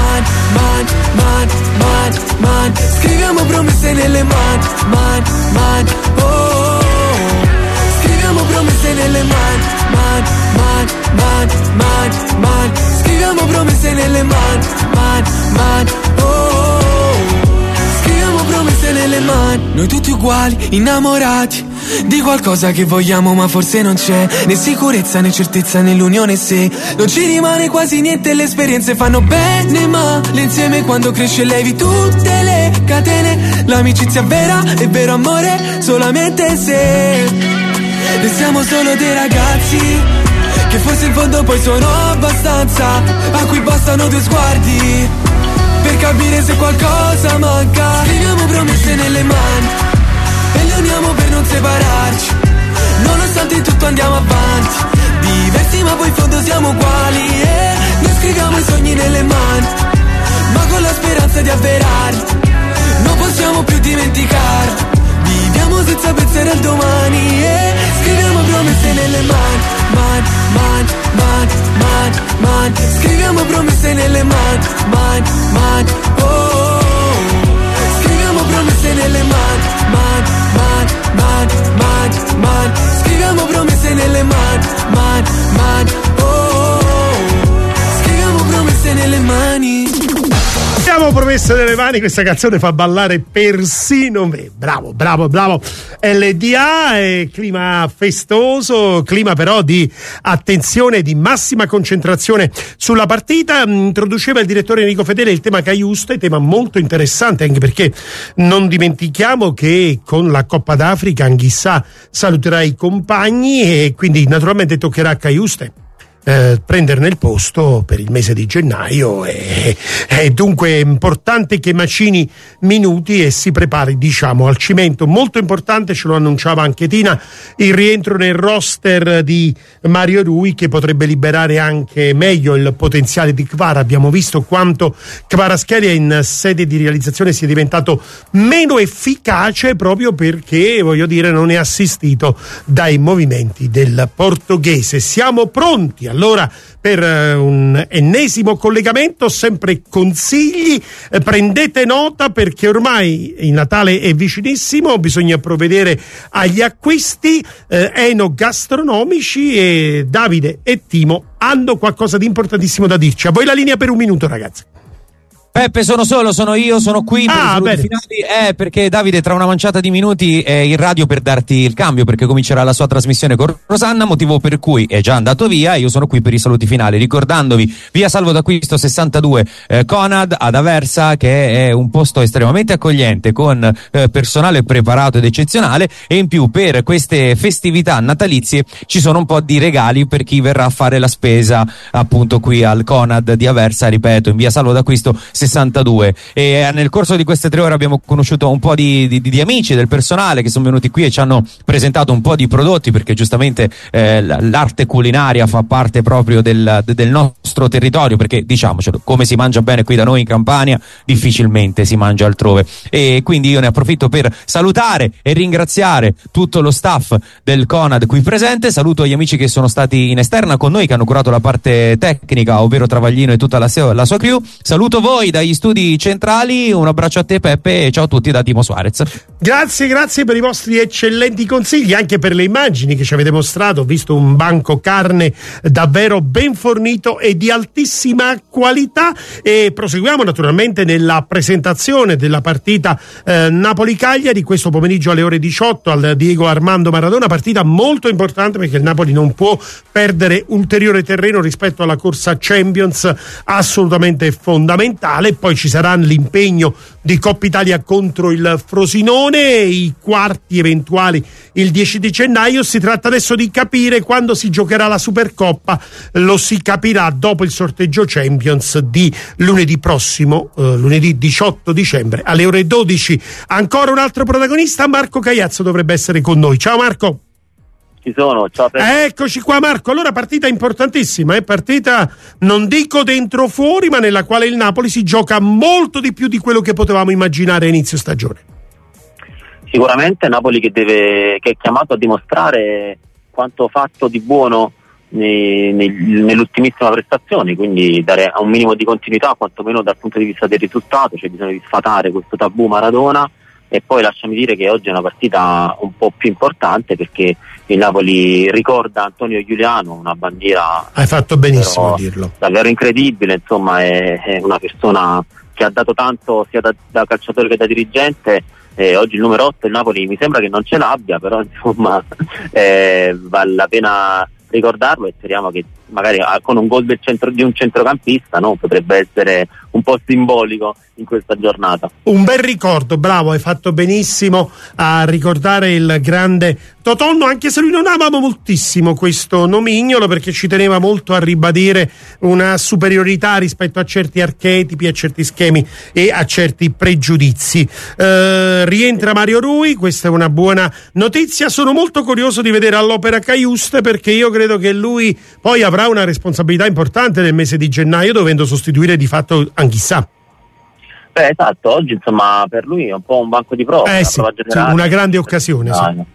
scriviamo promesse nelle mani, oh. Scriviamo promesse nelle mani, scriviamo promesse nelle mani, oh. Scriviamo promesse nelle mani, noi tutti uguali, innamorati di qualcosa che vogliamo ma forse non c'è, né sicurezza né certezza nell'unione se non ci rimane quasi niente. Le esperienze fanno bene ma l'insieme quando cresce levi tutte le catene. L'amicizia vera è vero amore solamente se siamo solo dei ragazzi che forse in fondo poi sono abbastanza, a cui bastano due sguardi per capire se qualcosa manca. Scriviamo promesse nelle mani e le uniamo per non separarci. Nonostante tutto andiamo avanti, diversi ma poi in fondo siamo uguali. E noi scriviamo i sogni nelle mani, ma con la speranza di avverarli. Non possiamo più dimenticare, viviamo senza pensare al domani. E scriviamo promesse nelle mani, scriviamo promesse nelle mani, oh. Scriviamo promesse nelle mani, scriviamo promesse nelle mani, oh. Scriviamo promesse nelle mani. Abbiamo promesse nelle mani, questa canzone fa ballare persino me. Bravo LDA, clima festoso, clima però di attenzione, di massima concentrazione sulla partita. Introduceva il direttore Enrico Fedele il tema Caiuste, tema molto interessante anche perché non dimentichiamo che con la Coppa d'Africa Anghissà saluterà i compagni e quindi naturalmente toccherà a Caiuste prenderne il posto per il mese di gennaio. È dunque importante che macini minuti e si prepari, diciamo, al cimento. Molto importante, ce lo annunciava anche Tina, il rientro nel roster di Mario Rui, che potrebbe liberare anche meglio il potenziale di Kvara. Abbiamo visto quanto Kvaratskhelia in sede di realizzazione sia diventato meno efficace proprio perché, voglio dire, non è assistito dai movimenti del portoghese. Siamo pronti allora per un ennesimo collegamento, sempre consigli, prendete nota perché ormai il Natale è vicinissimo, bisogna provvedere agli acquisti. Enogastronomici e Davide e Timo hanno qualcosa di importantissimo da dirci. A voi la linea per un minuto, ragazzi. Peppe, sono io sono qui per i saluti finali, perché Davide tra una manciata di minuti è in radio per darti il cambio, perché comincerà la sua trasmissione con Rosanna, motivo per cui è già andato via e io sono qui per i saluti finali, ricordandovi via Salvo d'Acquisto 62 Conad ad Aversa, che è un posto estremamente accogliente con personale preparato ed eccezionale, e in più per queste festività natalizie ci sono un po' di regali per chi verrà a fare la spesa appunto qui al Conad di Aversa, ripeto, in via Salvo d'Acquisto 62. E nel corso di queste 3 ore abbiamo conosciuto un po' di amici del personale che sono venuti qui e ci hanno presentato un po' di prodotti, perché giustamente l'arte culinaria fa parte proprio del nostro territorio, perché diciamocelo, come si mangia bene qui da noi in Campania difficilmente si mangia altrove, e quindi io ne approfitto per salutare e ringraziare tutto lo staff del Conad qui presente. Saluto gli amici che sono stati in esterna con noi, che hanno curato la parte tecnica, ovvero Travaglino e tutta la sua crew. Saluto voi dagli studi centrali. Un abbraccio a te Peppe e ciao a tutti da Timo Suarez. Grazie per i vostri eccellenti consigli, anche per le immagini che ci avete mostrato. Ho visto un banco carne davvero ben fornito e di altissima qualità, e proseguiamo naturalmente nella presentazione della partita Napoli-Cagliari questo pomeriggio alle ore 18 al Diego Armando Maradona, partita molto importante perché il Napoli non può perdere ulteriore terreno rispetto alla corsa Champions, assolutamente fondamentale. Poi ci sarà l'impegno di Coppa Italia contro il Frosinone, i quarti eventuali il 10 di gennaio. Si tratta adesso di capire quando si giocherà la Supercoppa, lo si capirà dopo il sorteggio Champions di lunedì prossimo, lunedì 18 dicembre alle ore 12. Ancora un altro protagonista, Marco Cagliazzo, dovrebbe essere con noi. Ciao Marco. Ci sono, ciao. Eccoci qua Marco, allora partita importantissima, partita non dico dentro o fuori, ma nella quale il Napoli si gioca molto di più di quello che potevamo immaginare a inizio stagione. Sicuramente Napoli che è chiamato a dimostrare quanto fatto di buono nell'ultimissima prestazione, quindi dare un minimo di continuità quantomeno dal punto di vista del risultato. C'è bisogno di sfatare questo tabù Maradona, e poi lasciami dire che oggi è una partita un po' più importante perché il Napoli ricorda Antonio Giuliano, una bandiera. Hai fatto benissimo a dirlo. Davvero incredibile, insomma, è una persona che ha dato tanto sia da calciatore che da dirigente. Oggi il numero 8 il Napoli mi sembra che non ce l'abbia, però insomma vale la pena ricordarlo, e speriamo che magari con un gol di un centrocampista, no, potrebbe essere un po' simbolico in questa giornata. Un bel ricordo, bravo, hai fatto benissimo a ricordare il grande Totonno, anche se lui non amava moltissimo questo nomignolo perché ci teneva molto a ribadire una superiorità rispetto a certi archetipi, a certi schemi e a certi pregiudizi. Rientra Mario Rui, questa è una buona notizia. Sono molto curioso di vedere all'Opera Cajuste perché io credo che lui poi avrà una responsabilità importante nel mese di gennaio, dovendo sostituire di fatto Anghissà. Esatto, oggi insomma per lui è un po' un banco di prova. Sì, una grande occasione.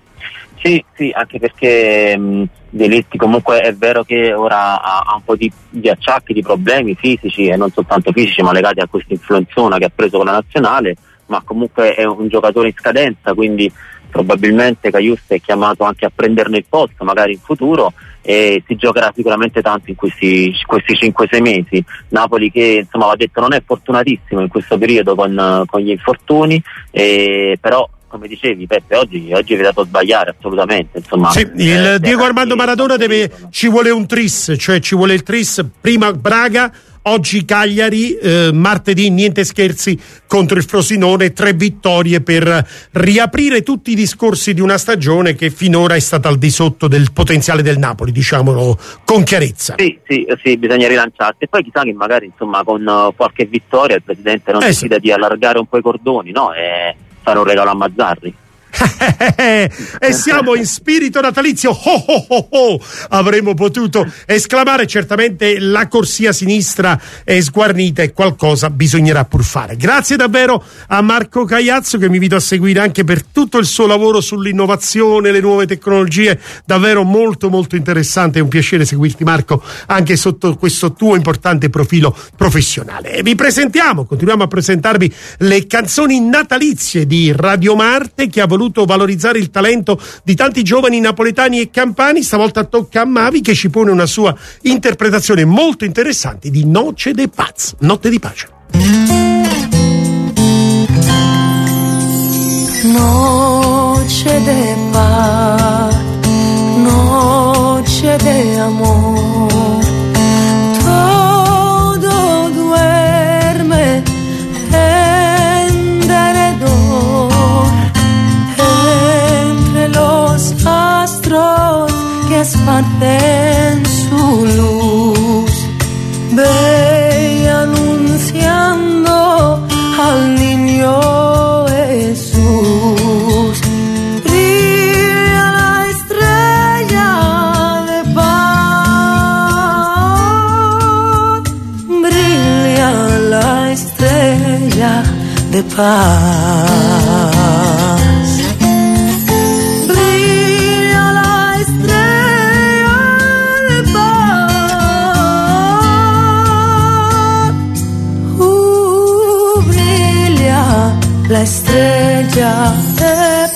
Sì, anche perché Deletti comunque è vero che ora ha un po' di acciacchi, di problemi fisici, e non soltanto fisici ma legati a questa influenzona che ha preso con la nazionale, ma comunque è un giocatore in scadenza, quindi probabilmente Cajuste è chiamato anche a prenderne il posto magari in futuro, e si giocherà sicuramente tanto in questi 5-6 mesi. Napoli che insomma va detto non è fortunatissimo in questo periodo con gli infortuni, però come dicevi Peppe oggi è vietato sbagliare assolutamente, insomma. Sì, il Diego Armando Maradona ci vuole un tris, cioè ci vuole il tris, prima Braga, oggi Cagliari, martedì niente scherzi contro il Frosinone, 3 vittorie per riaprire tutti i discorsi di una stagione che finora è stata al di sotto del potenziale del Napoli, diciamolo con chiarezza. Sì, bisogna rilanciarsi, e poi chissà che magari insomma con qualche vittoria il presidente non decida di allargare un po' i cordoni, no? E fare un regalo a Mazzarri. E siamo in spirito natalizio. Avremmo potuto esclamare. Certamente la corsia sinistra è sguarnita e qualcosa bisognerà pur fare. Grazie davvero a Marco Cagliazzo, che mi invito a seguire anche per tutto il suo lavoro sull'innovazione, le nuove tecnologie, davvero molto molto interessante. È un piacere seguirti Marco anche sotto questo tuo importante profilo professionale. E vi continuiamo a presentarvi le canzoni natalizie di Radio Marte, che ha voluto valorizzare il talento di tanti giovani napoletani e campani. Stavolta tocca a Mavi, che ci pone una sua interpretazione molto interessante di Noche de Paz, Notte di pace. Noche de paz, noche de amor, todo duerme en derredor, entre los astros que esparcen su luz, ve anunciando al niño Jesús. Brilla la estrella de paz, brilla la estrella de paz. Brilla la estrella de paz. la estrella de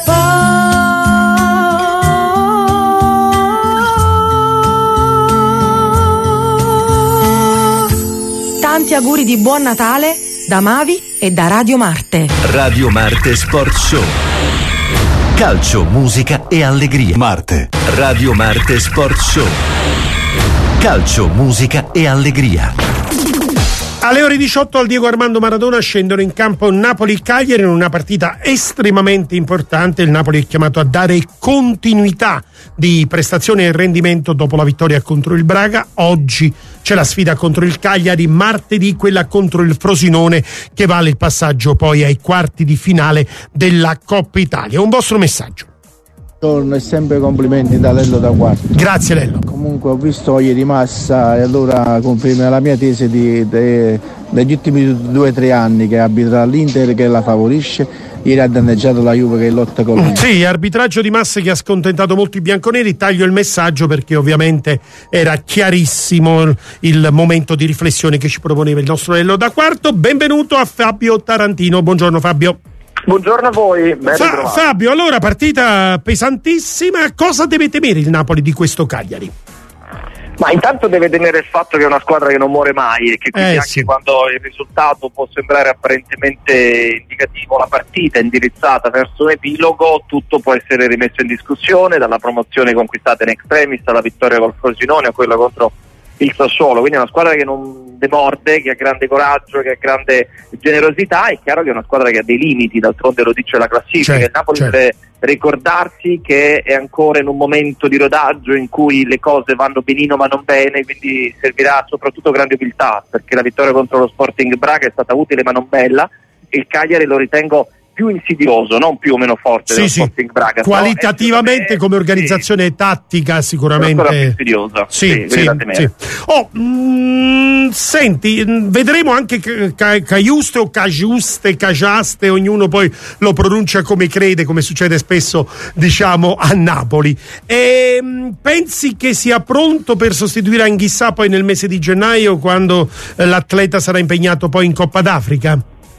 paz. Tanti auguri di buon Natale da Mavi e da Radio Marte. Radio Marte Sport Show. Calcio, musica e allegria. Marte. Radio Marte Sport Show. Calcio, musica e allegria. Alle ore 18 al Diego Armando Maradona scendono in campo Napoli-Cagliari in una partita estremamente importante. Il Napoli è chiamato a dare continuità di prestazione e rendimento dopo la vittoria contro il Braga. Oggi c'è la sfida contro il Cagliari, martedì quella contro il Frosinone che vale il passaggio poi ai quarti di finale della Coppa Italia. Un vostro messaggio. E sempre complimenti da Lello da Quarto. Grazie Lello. Comunque ho visto ieri Massa e allora conferma la mia tesi degli ultimi 2 o 3 anni che arbitra l'Inter che la favorisce. Ieri ha danneggiato la Juve che lotta con l'Inter. Sì, arbitraggio di Massa che ha scontentato molti bianconeri. Taglio il messaggio perché ovviamente era chiarissimo il momento di riflessione che ci proponeva il nostro Lello da Quarto. Benvenuto a Fabio Tarantino. Buongiorno Fabio. Buongiorno a voi. Fabio, allora partita pesantissima, cosa deve temere il Napoli di questo Cagliari? Ma intanto deve tenere il fatto che è una squadra che non muore mai e che quindi anche quando il risultato può sembrare apparentemente indicativo, la partita è indirizzata verso un epilogo, tutto può essere rimesso in discussione, dalla promozione conquistata in extremis alla vittoria col Frosinone a quella contro il Sassuolo, quindi è una squadra che non demorde, che ha grande coraggio, che ha grande generosità. È chiaro che è una squadra che ha dei limiti, d'altronde lo dice la classifica. Il Napoli deve ricordarsi che è ancora in un momento di rodaggio in cui le cose vanno benino ma non bene, quindi servirà soprattutto grande umiltà, perché la vittoria contro lo Sporting Braga è stata utile ma non bella, e il Cagliari lo ritengo più insidioso, non più o meno forte dello Sporting Braga. Qualitativamente come organizzazione tattica sicuramente ancora più insidiosa. Sì. Senti, vedremo anche Cagiuste o Cagiaste, ognuno poi lo pronuncia come crede, come succede spesso diciamo a Napoli. Pensi che sia pronto per sostituire Anghissà poi nel mese di gennaio, quando l'atleta sarà impegnato poi in Coppa d'Africa?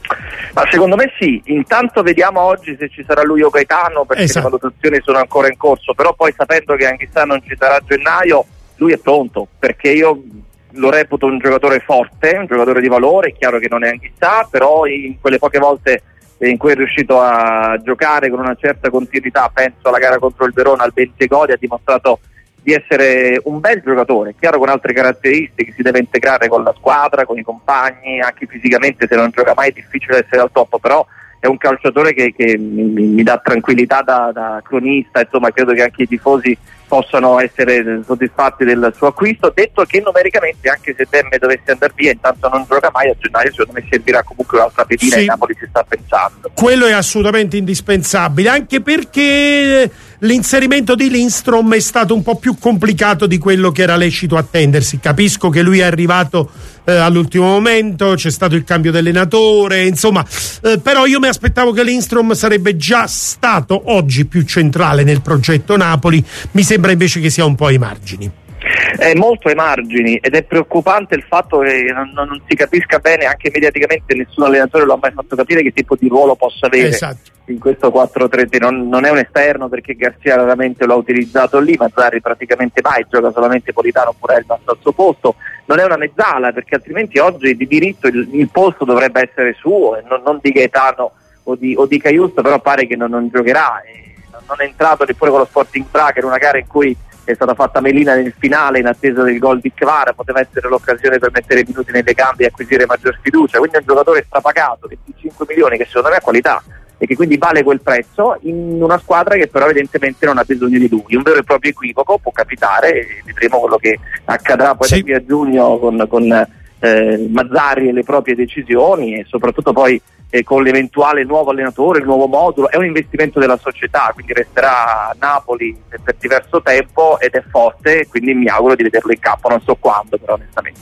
Ma secondo me sì, intanto vediamo oggi se ci sarà lui o Gaetano, perché le valutazioni sono ancora in corso, però poi sapendo che Anghissà non ci sarà a gennaio, lui è pronto, perché io lo reputo un giocatore forte, un giocatore di valore. È chiaro che non è Anghissà, però in quelle poche volte in cui è riuscito a giocare con una certa continuità, penso alla gara contro il Verona al Bentegodi, ha dimostrato di essere un bel giocatore, chiaro con altre caratteristiche, si deve integrare con la squadra, con i compagni, anche fisicamente se non gioca mai è difficile essere al top, però è un calciatore che mi dà tranquillità da cronista, insomma credo che anche i tifosi possano essere soddisfatti del suo acquisto, detto che numericamente anche se Demme dovesse andare via intanto non gioca mai, a gennaio secondo me servirà comunque un'altra pedina, e Napoli ci sta pensando. Quello è assolutamente indispensabile, anche perché l'inserimento di Lindstrom è stato un po' più complicato di quello che era lecito attendersi. Capisco che lui è arrivato all'ultimo momento, c'è stato il cambio di allenatore, insomma, però io mi aspettavo che Lindstrom sarebbe già stato oggi più centrale nel progetto Napoli. Mi sembra invece che sia un po' ai margini. È molto ai margini, ed è preoccupante il fatto che non si capisca bene, anche mediaticamente nessun allenatore lo ha mai fatto capire che tipo di ruolo possa avere in questo 4-3. Non è un esterno, perché Garcia raramente lo ha utilizzato lì, Mazzarri praticamente mai, gioca solamente Politano oppure Elmas al suo posto. Non è una mezzala, perché altrimenti oggi di diritto il posto dovrebbe essere suo e non di Gaetano o di Cagiusto, però pare che non giocherà, e non è entrato neppure con lo Sporting Braga in una gara in cui è stata fatta melina nel finale in attesa del gol di Kvara, poteva essere l'occasione per mettere i minuti nelle gambe e acquisire maggior fiducia, quindi è un giocatore strapagato, 25 milioni, che secondo me ha qualità e che quindi vale quel prezzo in una squadra che però evidentemente non ha bisogno di lui. Un vero e proprio equivoco può capitare, e vedremo quello che accadrà poi da qui a giugno con Mazzarri e le proprie decisioni, e soprattutto poi con l'eventuale nuovo allenatore, il nuovo modulo. È un investimento della società, quindi resterà a Napoli per diverso tempo ed è forte, quindi mi auguro di vederlo in campo, non so quando, però onestamente.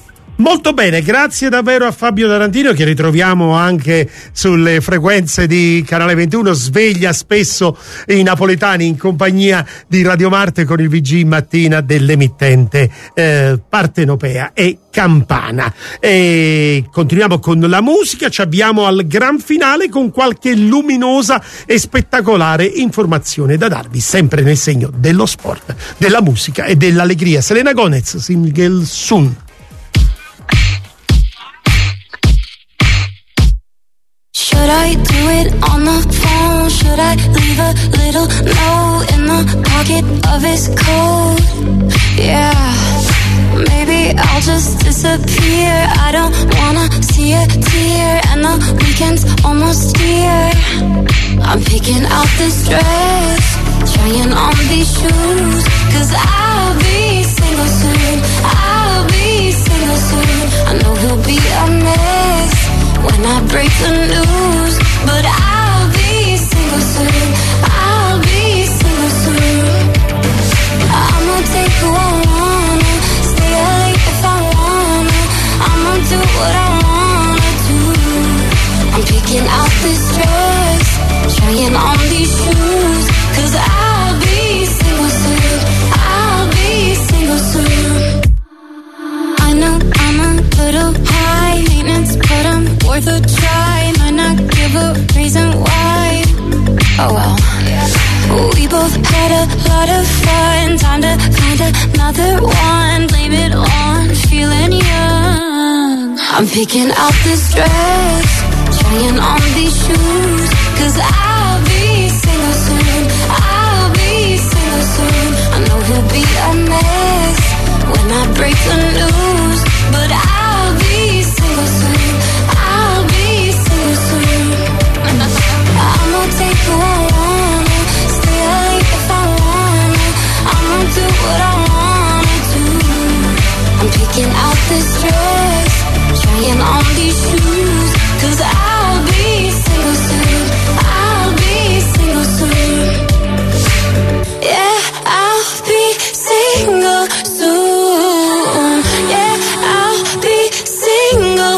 Molto bene, grazie davvero a Fabio Tarantino, che ritroviamo anche sulle frequenze di Canale 21, sveglia spesso i napoletani in compagnia di Radio Marte con il VG mattina dell'emittente partenopea e Campana. E continuiamo con la musica, ci abbiamo al gran finale con qualche luminosa e spettacolare informazione da darvi, sempre nel segno dello sport, della musica e dell'allegria. Selena Gomez, Single Soon. Should I do it on the phone? Should I leave a little note in the pocket of his coat? Yeah, maybe I'll just disappear. I don't wanna see a tear, and the weekend's almost here. I'm picking out this dress, trying on these shoes, 'cause I'll be single soon. I'll be single soon. I know he'll be a mess when I break the news, but I'll be single soon. I'll be single soon. I'ma take who I wanna, stay late if I wanna. I'ma do what I wanna do. I'm picking out this dress, trying on these shoes, 'cause I'll be single soon. I'll be single soon. I know I'm a little high maintenance, but I'm worth a try. Might not give a reason why. Oh well. We both had a lot of fun. Time to find another one. Blame it on feeling young. I'm picking out this dress, trying on these shoes, 'cause I'll be single soon. I'll be single soon. I know he'll be a mess when I break the news, but I'll be single soon. I'll be single soon. I'ma take who I wanna, stay late if I wanna. I'ma do what I wanna do. I'm picking out this dress, trying on these shoes, 'cause I'll be single soon. I'll be single soon. Yeah, I'll be single soon. Yeah, I'll be single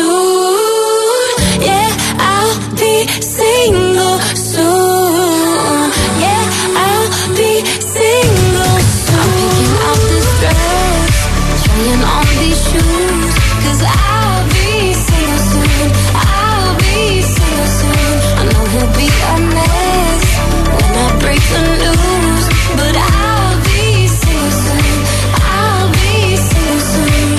soon. Yeah, I'll be single soon. Yeah, I'll be single soon. I'm picking out this dress, trying on these shoes, 'cause I'll be single soon. I'll be single soon. I know he'll be a mess when I break the news, but I'll be single soon. I'll be single soon.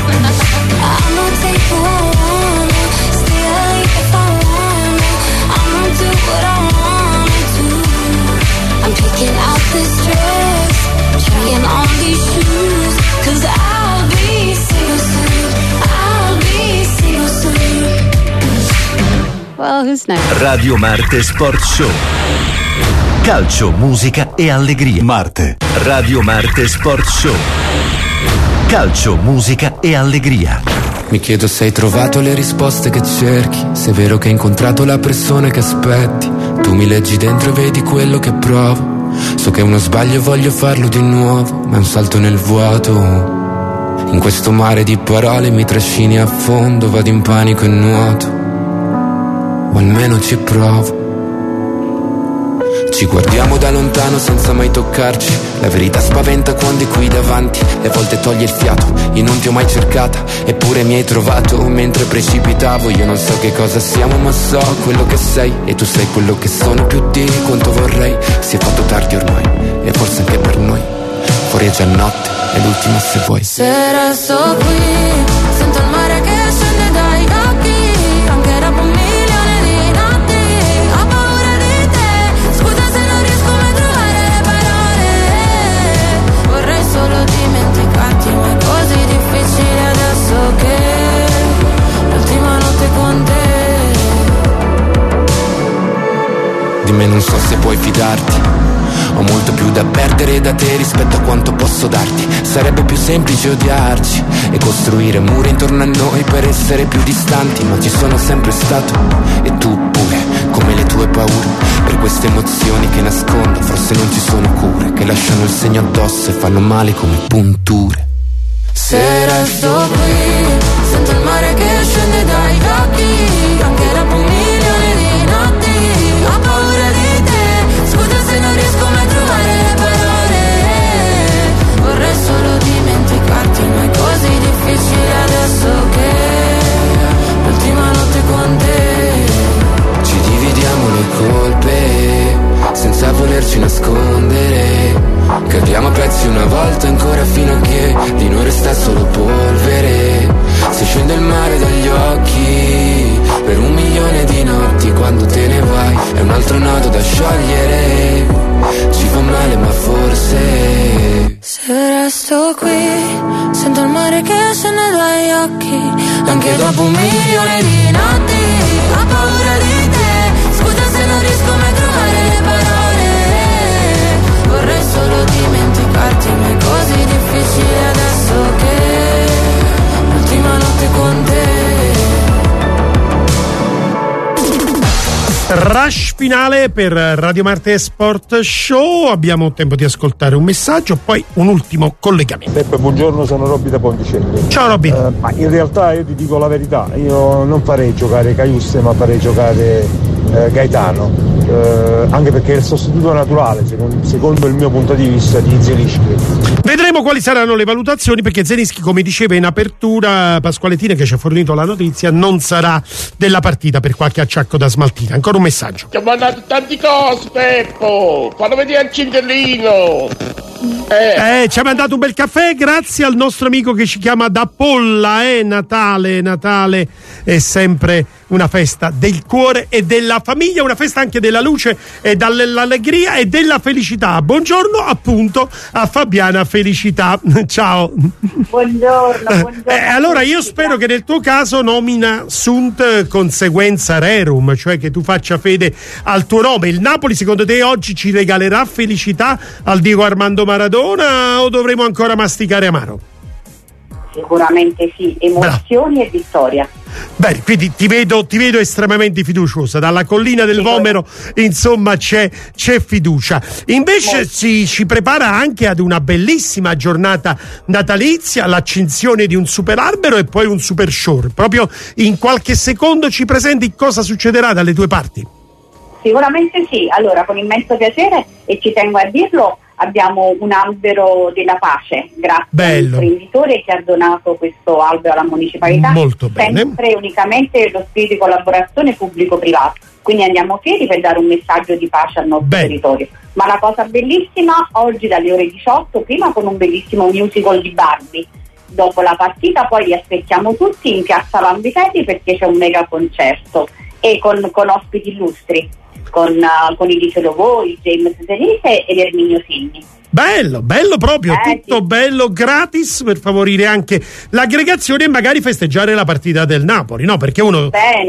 I'ma take who I wanna, stay late if I wanna. I'ma do what I wanna do. I'm picking out this dress, trying on these shoes, 'cause I'll be single soon. I'll be single soon. Well, who's next? Radio Marte Sport Show. Calcio, musica e allegria. Marte. Radio Marte Sport Show. Calcio, musica e allegria. Mi chiedo se hai trovato le risposte che cerchi, se è vero che hai incontrato la persona che aspetti. Tu mi leggi dentro e vedi quello che provo. So che è uno sbaglio e voglio farlo di nuovo, ma è un salto nel vuoto. In questo mare di parole mi trascini a fondo, vado in panico e nuoto, o almeno ci provo. Ci guardiamo da lontano senza mai toccarci. La verità spaventa quando è qui davanti, e a volte toglie il fiato. Io non ti ho mai cercata, eppure mi hai trovato mentre precipitavo. Io non so che cosa siamo, ma so quello che sei, e tu sei quello che sono più di quanto vorrei. Si è fatto tardi ormai, e forse anche per noi. Fuori è già notte, è l'ultima se vuoi. Se resto qui, sento il mare che scende dai occhi, anche dopo un milione di notti. Ho paura di te, scusa se non riesco mai a trovare le parole. Vorrei solo dimenticarti, ma è così difficile adesso che l'ultima notte con te. Di me non so se puoi fidarti. Ho molto più da perdere da te rispetto a quanto posso darti. Sarebbe più semplice odiarci e costruire muri intorno a noi per essere più distanti, ma ci sono sempre stato, e tu pure, come le tue paure. Per queste emozioni che nascondo forse non ci sono cure, che lasciano il segno addosso e fanno male come punture. Se resto qui, sento il mare che scende dai occhi, anche dopo 1 milione di notti. Ho paura di te, scusa se non riesco mai a trovare le parole. Vorrei solo dimenticarti, ma è così difficile adesso che l'ultima notte con te. Ci dividiamo le colpe senza volerci nascondere. Cadiamo a pezzi una volta ancora fino a che di noi resta solo polvere. Se scende il mare dagli occhi per 1 milione di notti, quando te ne vai è un altro nodo da sciogliere. Ci fa male ma forse se resto qui, sento il mare che scende dagli occhi, anche dopo 1 milione di notti. Ho paura di te, scusa se non riesco mai a trovare le parole. Vorrei solo dimenticarti, ma è così difficile adesso che l'ultima notte con te. Rush finale per Radio Marte Sport Show. Abbiamo tempo di ascoltare un messaggio, poi un ultimo collegamento. Peppe, buongiorno, sono Robby da Ponticelli. Ciao Robby. Ma in realtà io ti dico la verità, io non farei giocare Cajuste, ma farei giocare Gaetano. Anche perché è il sostituto naturale, secondo il mio punto di vista, di Zelinski. Vedremo quali saranno le valutazioni, perché Zelinski, come diceva in apertura Pasqualetina, che ci ha fornito la notizia, non sarà della partita per qualche acciacco da smaltina. Ancora un messaggio. Ti ho mandato tanti cose, Peppo, fallo vedere il cindellino. Ci ha mandato un bel caffè, grazie al nostro amico che ci chiama da Polla. Natale è sempre una festa del cuore e della famiglia, una festa anche della luce e dell'allegria e della felicità. Buongiorno appunto a Fabiana Felicità. Ciao. Buongiorno. Allora io spero che nel tuo caso nomina sunt conseguenza rerum, cioè che tu faccia fede al tuo nome. Il Napoli secondo te oggi ci regalerà felicità al Diego Armando Maradona o dovremo ancora masticare amaro? Sicuramente sì, emozioni e vittoria. Bene, quindi ti vedo estremamente fiduciosa. Dalla collina del Vomero, insomma, c'è fiducia. Invece ci prepara anche ad una bellissima giornata natalizia, l'accensione di un super albero e poi un super shore. Proprio in qualche secondo ci presenti cosa succederà dalle tue parti? Sicuramente sì, allora con immenso piacere, e ci tengo a dirlo, abbiamo un albero della pace, grazie all'imprenditore che ha donato questo albero alla municipalità. Molto bene. Sempre unicamente lo spirito di collaborazione pubblico-privato, quindi andiamo fieri per dare un messaggio di pace al nostro territorio. Ma la cosa bellissima, oggi dalle ore 18, prima con un bellissimo musical di Barbie, dopo la partita poi li aspettiamo tutti in piazza Vanvitelli perché c'è un mega concerto e con ospiti illustri, con il Licio Lovoi, James Senise ed Erminio Sinni. Bello proprio, tutto sì. Bello, gratis, per favorire anche l'aggregazione e magari festeggiare la partita del Napoli, no? Perché uno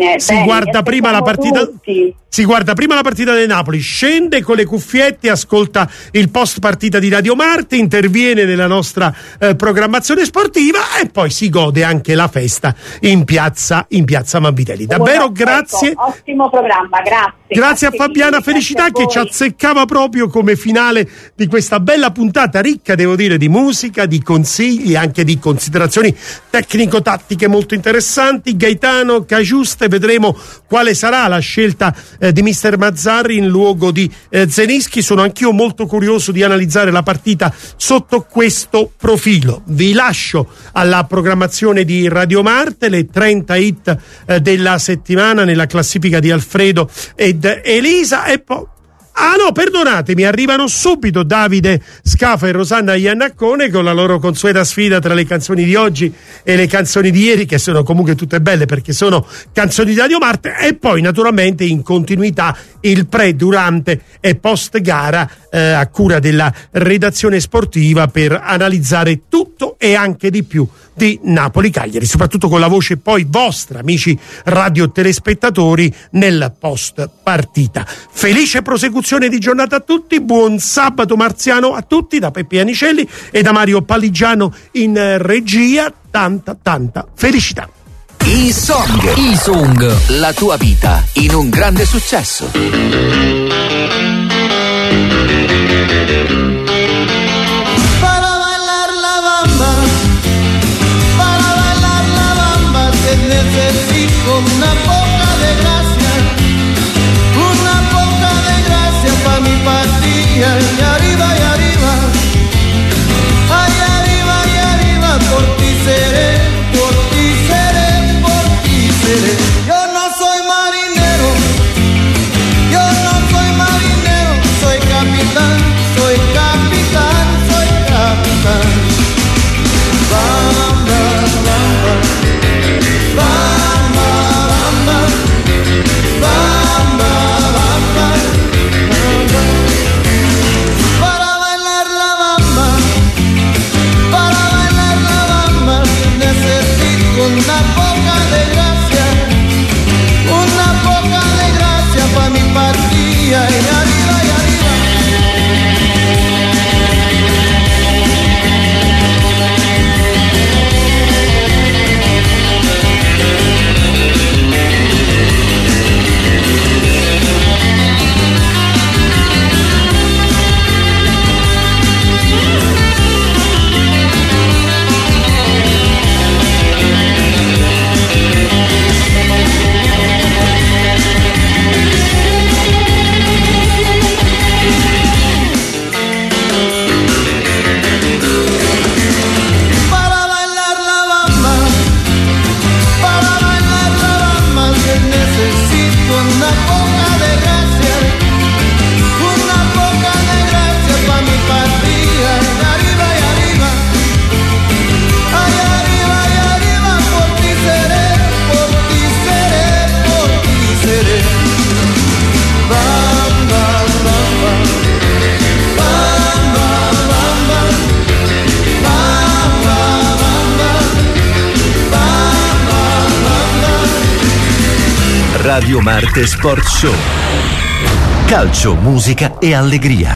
guarda prima la partita. Si guarda prima la partita del Napoli, scende con le cuffiette, ascolta il post partita di Radio Marte, interviene nella nostra programmazione sportiva e poi si gode anche la festa in piazza Vanvitelli. Davvero grazie. Ottimo programma, grazie. Grazie a Fabiana Felicità che ci azzeccava proprio come finale di questa bella puntata ricca, devo dire, di musica, di consigli, anche di considerazioni tecnico-tattiche molto interessanti. Gaetano, Cajuste, vedremo quale sarà la scelta di mister Mazzarri in luogo di Zelinski. Sono anch'io molto curioso di analizzare la partita sotto questo profilo. Vi lascio alla programmazione di Radio Marte, le 30 hit della settimana nella classifica di Alfredo ed Elisa, e poi perdonatemi, arrivano subito Davide Scafa e Rosanna Iannaccone con la loro consueta sfida tra le canzoni di oggi e le canzoni di ieri, che sono comunque tutte belle perché sono canzoni di Radio Marte, e poi naturalmente in continuità il pre, durante e post gara a cura della redazione sportiva per analizzare tutto e anche di più di Napoli-Cagliari, soprattutto con la voce poi vostra, amici radiotelespettatori, nel post partita. Felice prosecuzione di giornata a tutti, buon sabato marziano a tutti da Peppe Anicelli e da Mario Palligiano in regia. Tanta felicità. E-Song, la tua vita in un grande successo. necesito una poca de gracia pa' mi patria. Y arriba, ay, arriba, por ti seré, por ti seré, por ti seré. Yo no soy marinero, soy capitán, soy capitán, soy capitán. Bamba, bamba, bamba, bamba, bamba, bamba. Para bailar la bamba, necesito una poca de gracia pa' mi patria. Y arriba, para bailar la bamba, necesito una poca de gracia pa' mi patria. Y arriba, ay, arriba, por ti seré, por ti seré, por ti seré. Bamba, bamba, bamba, bamba, bamba, bamba, bamba. Radio Marte Sport Show. Calcio, musica e allegria.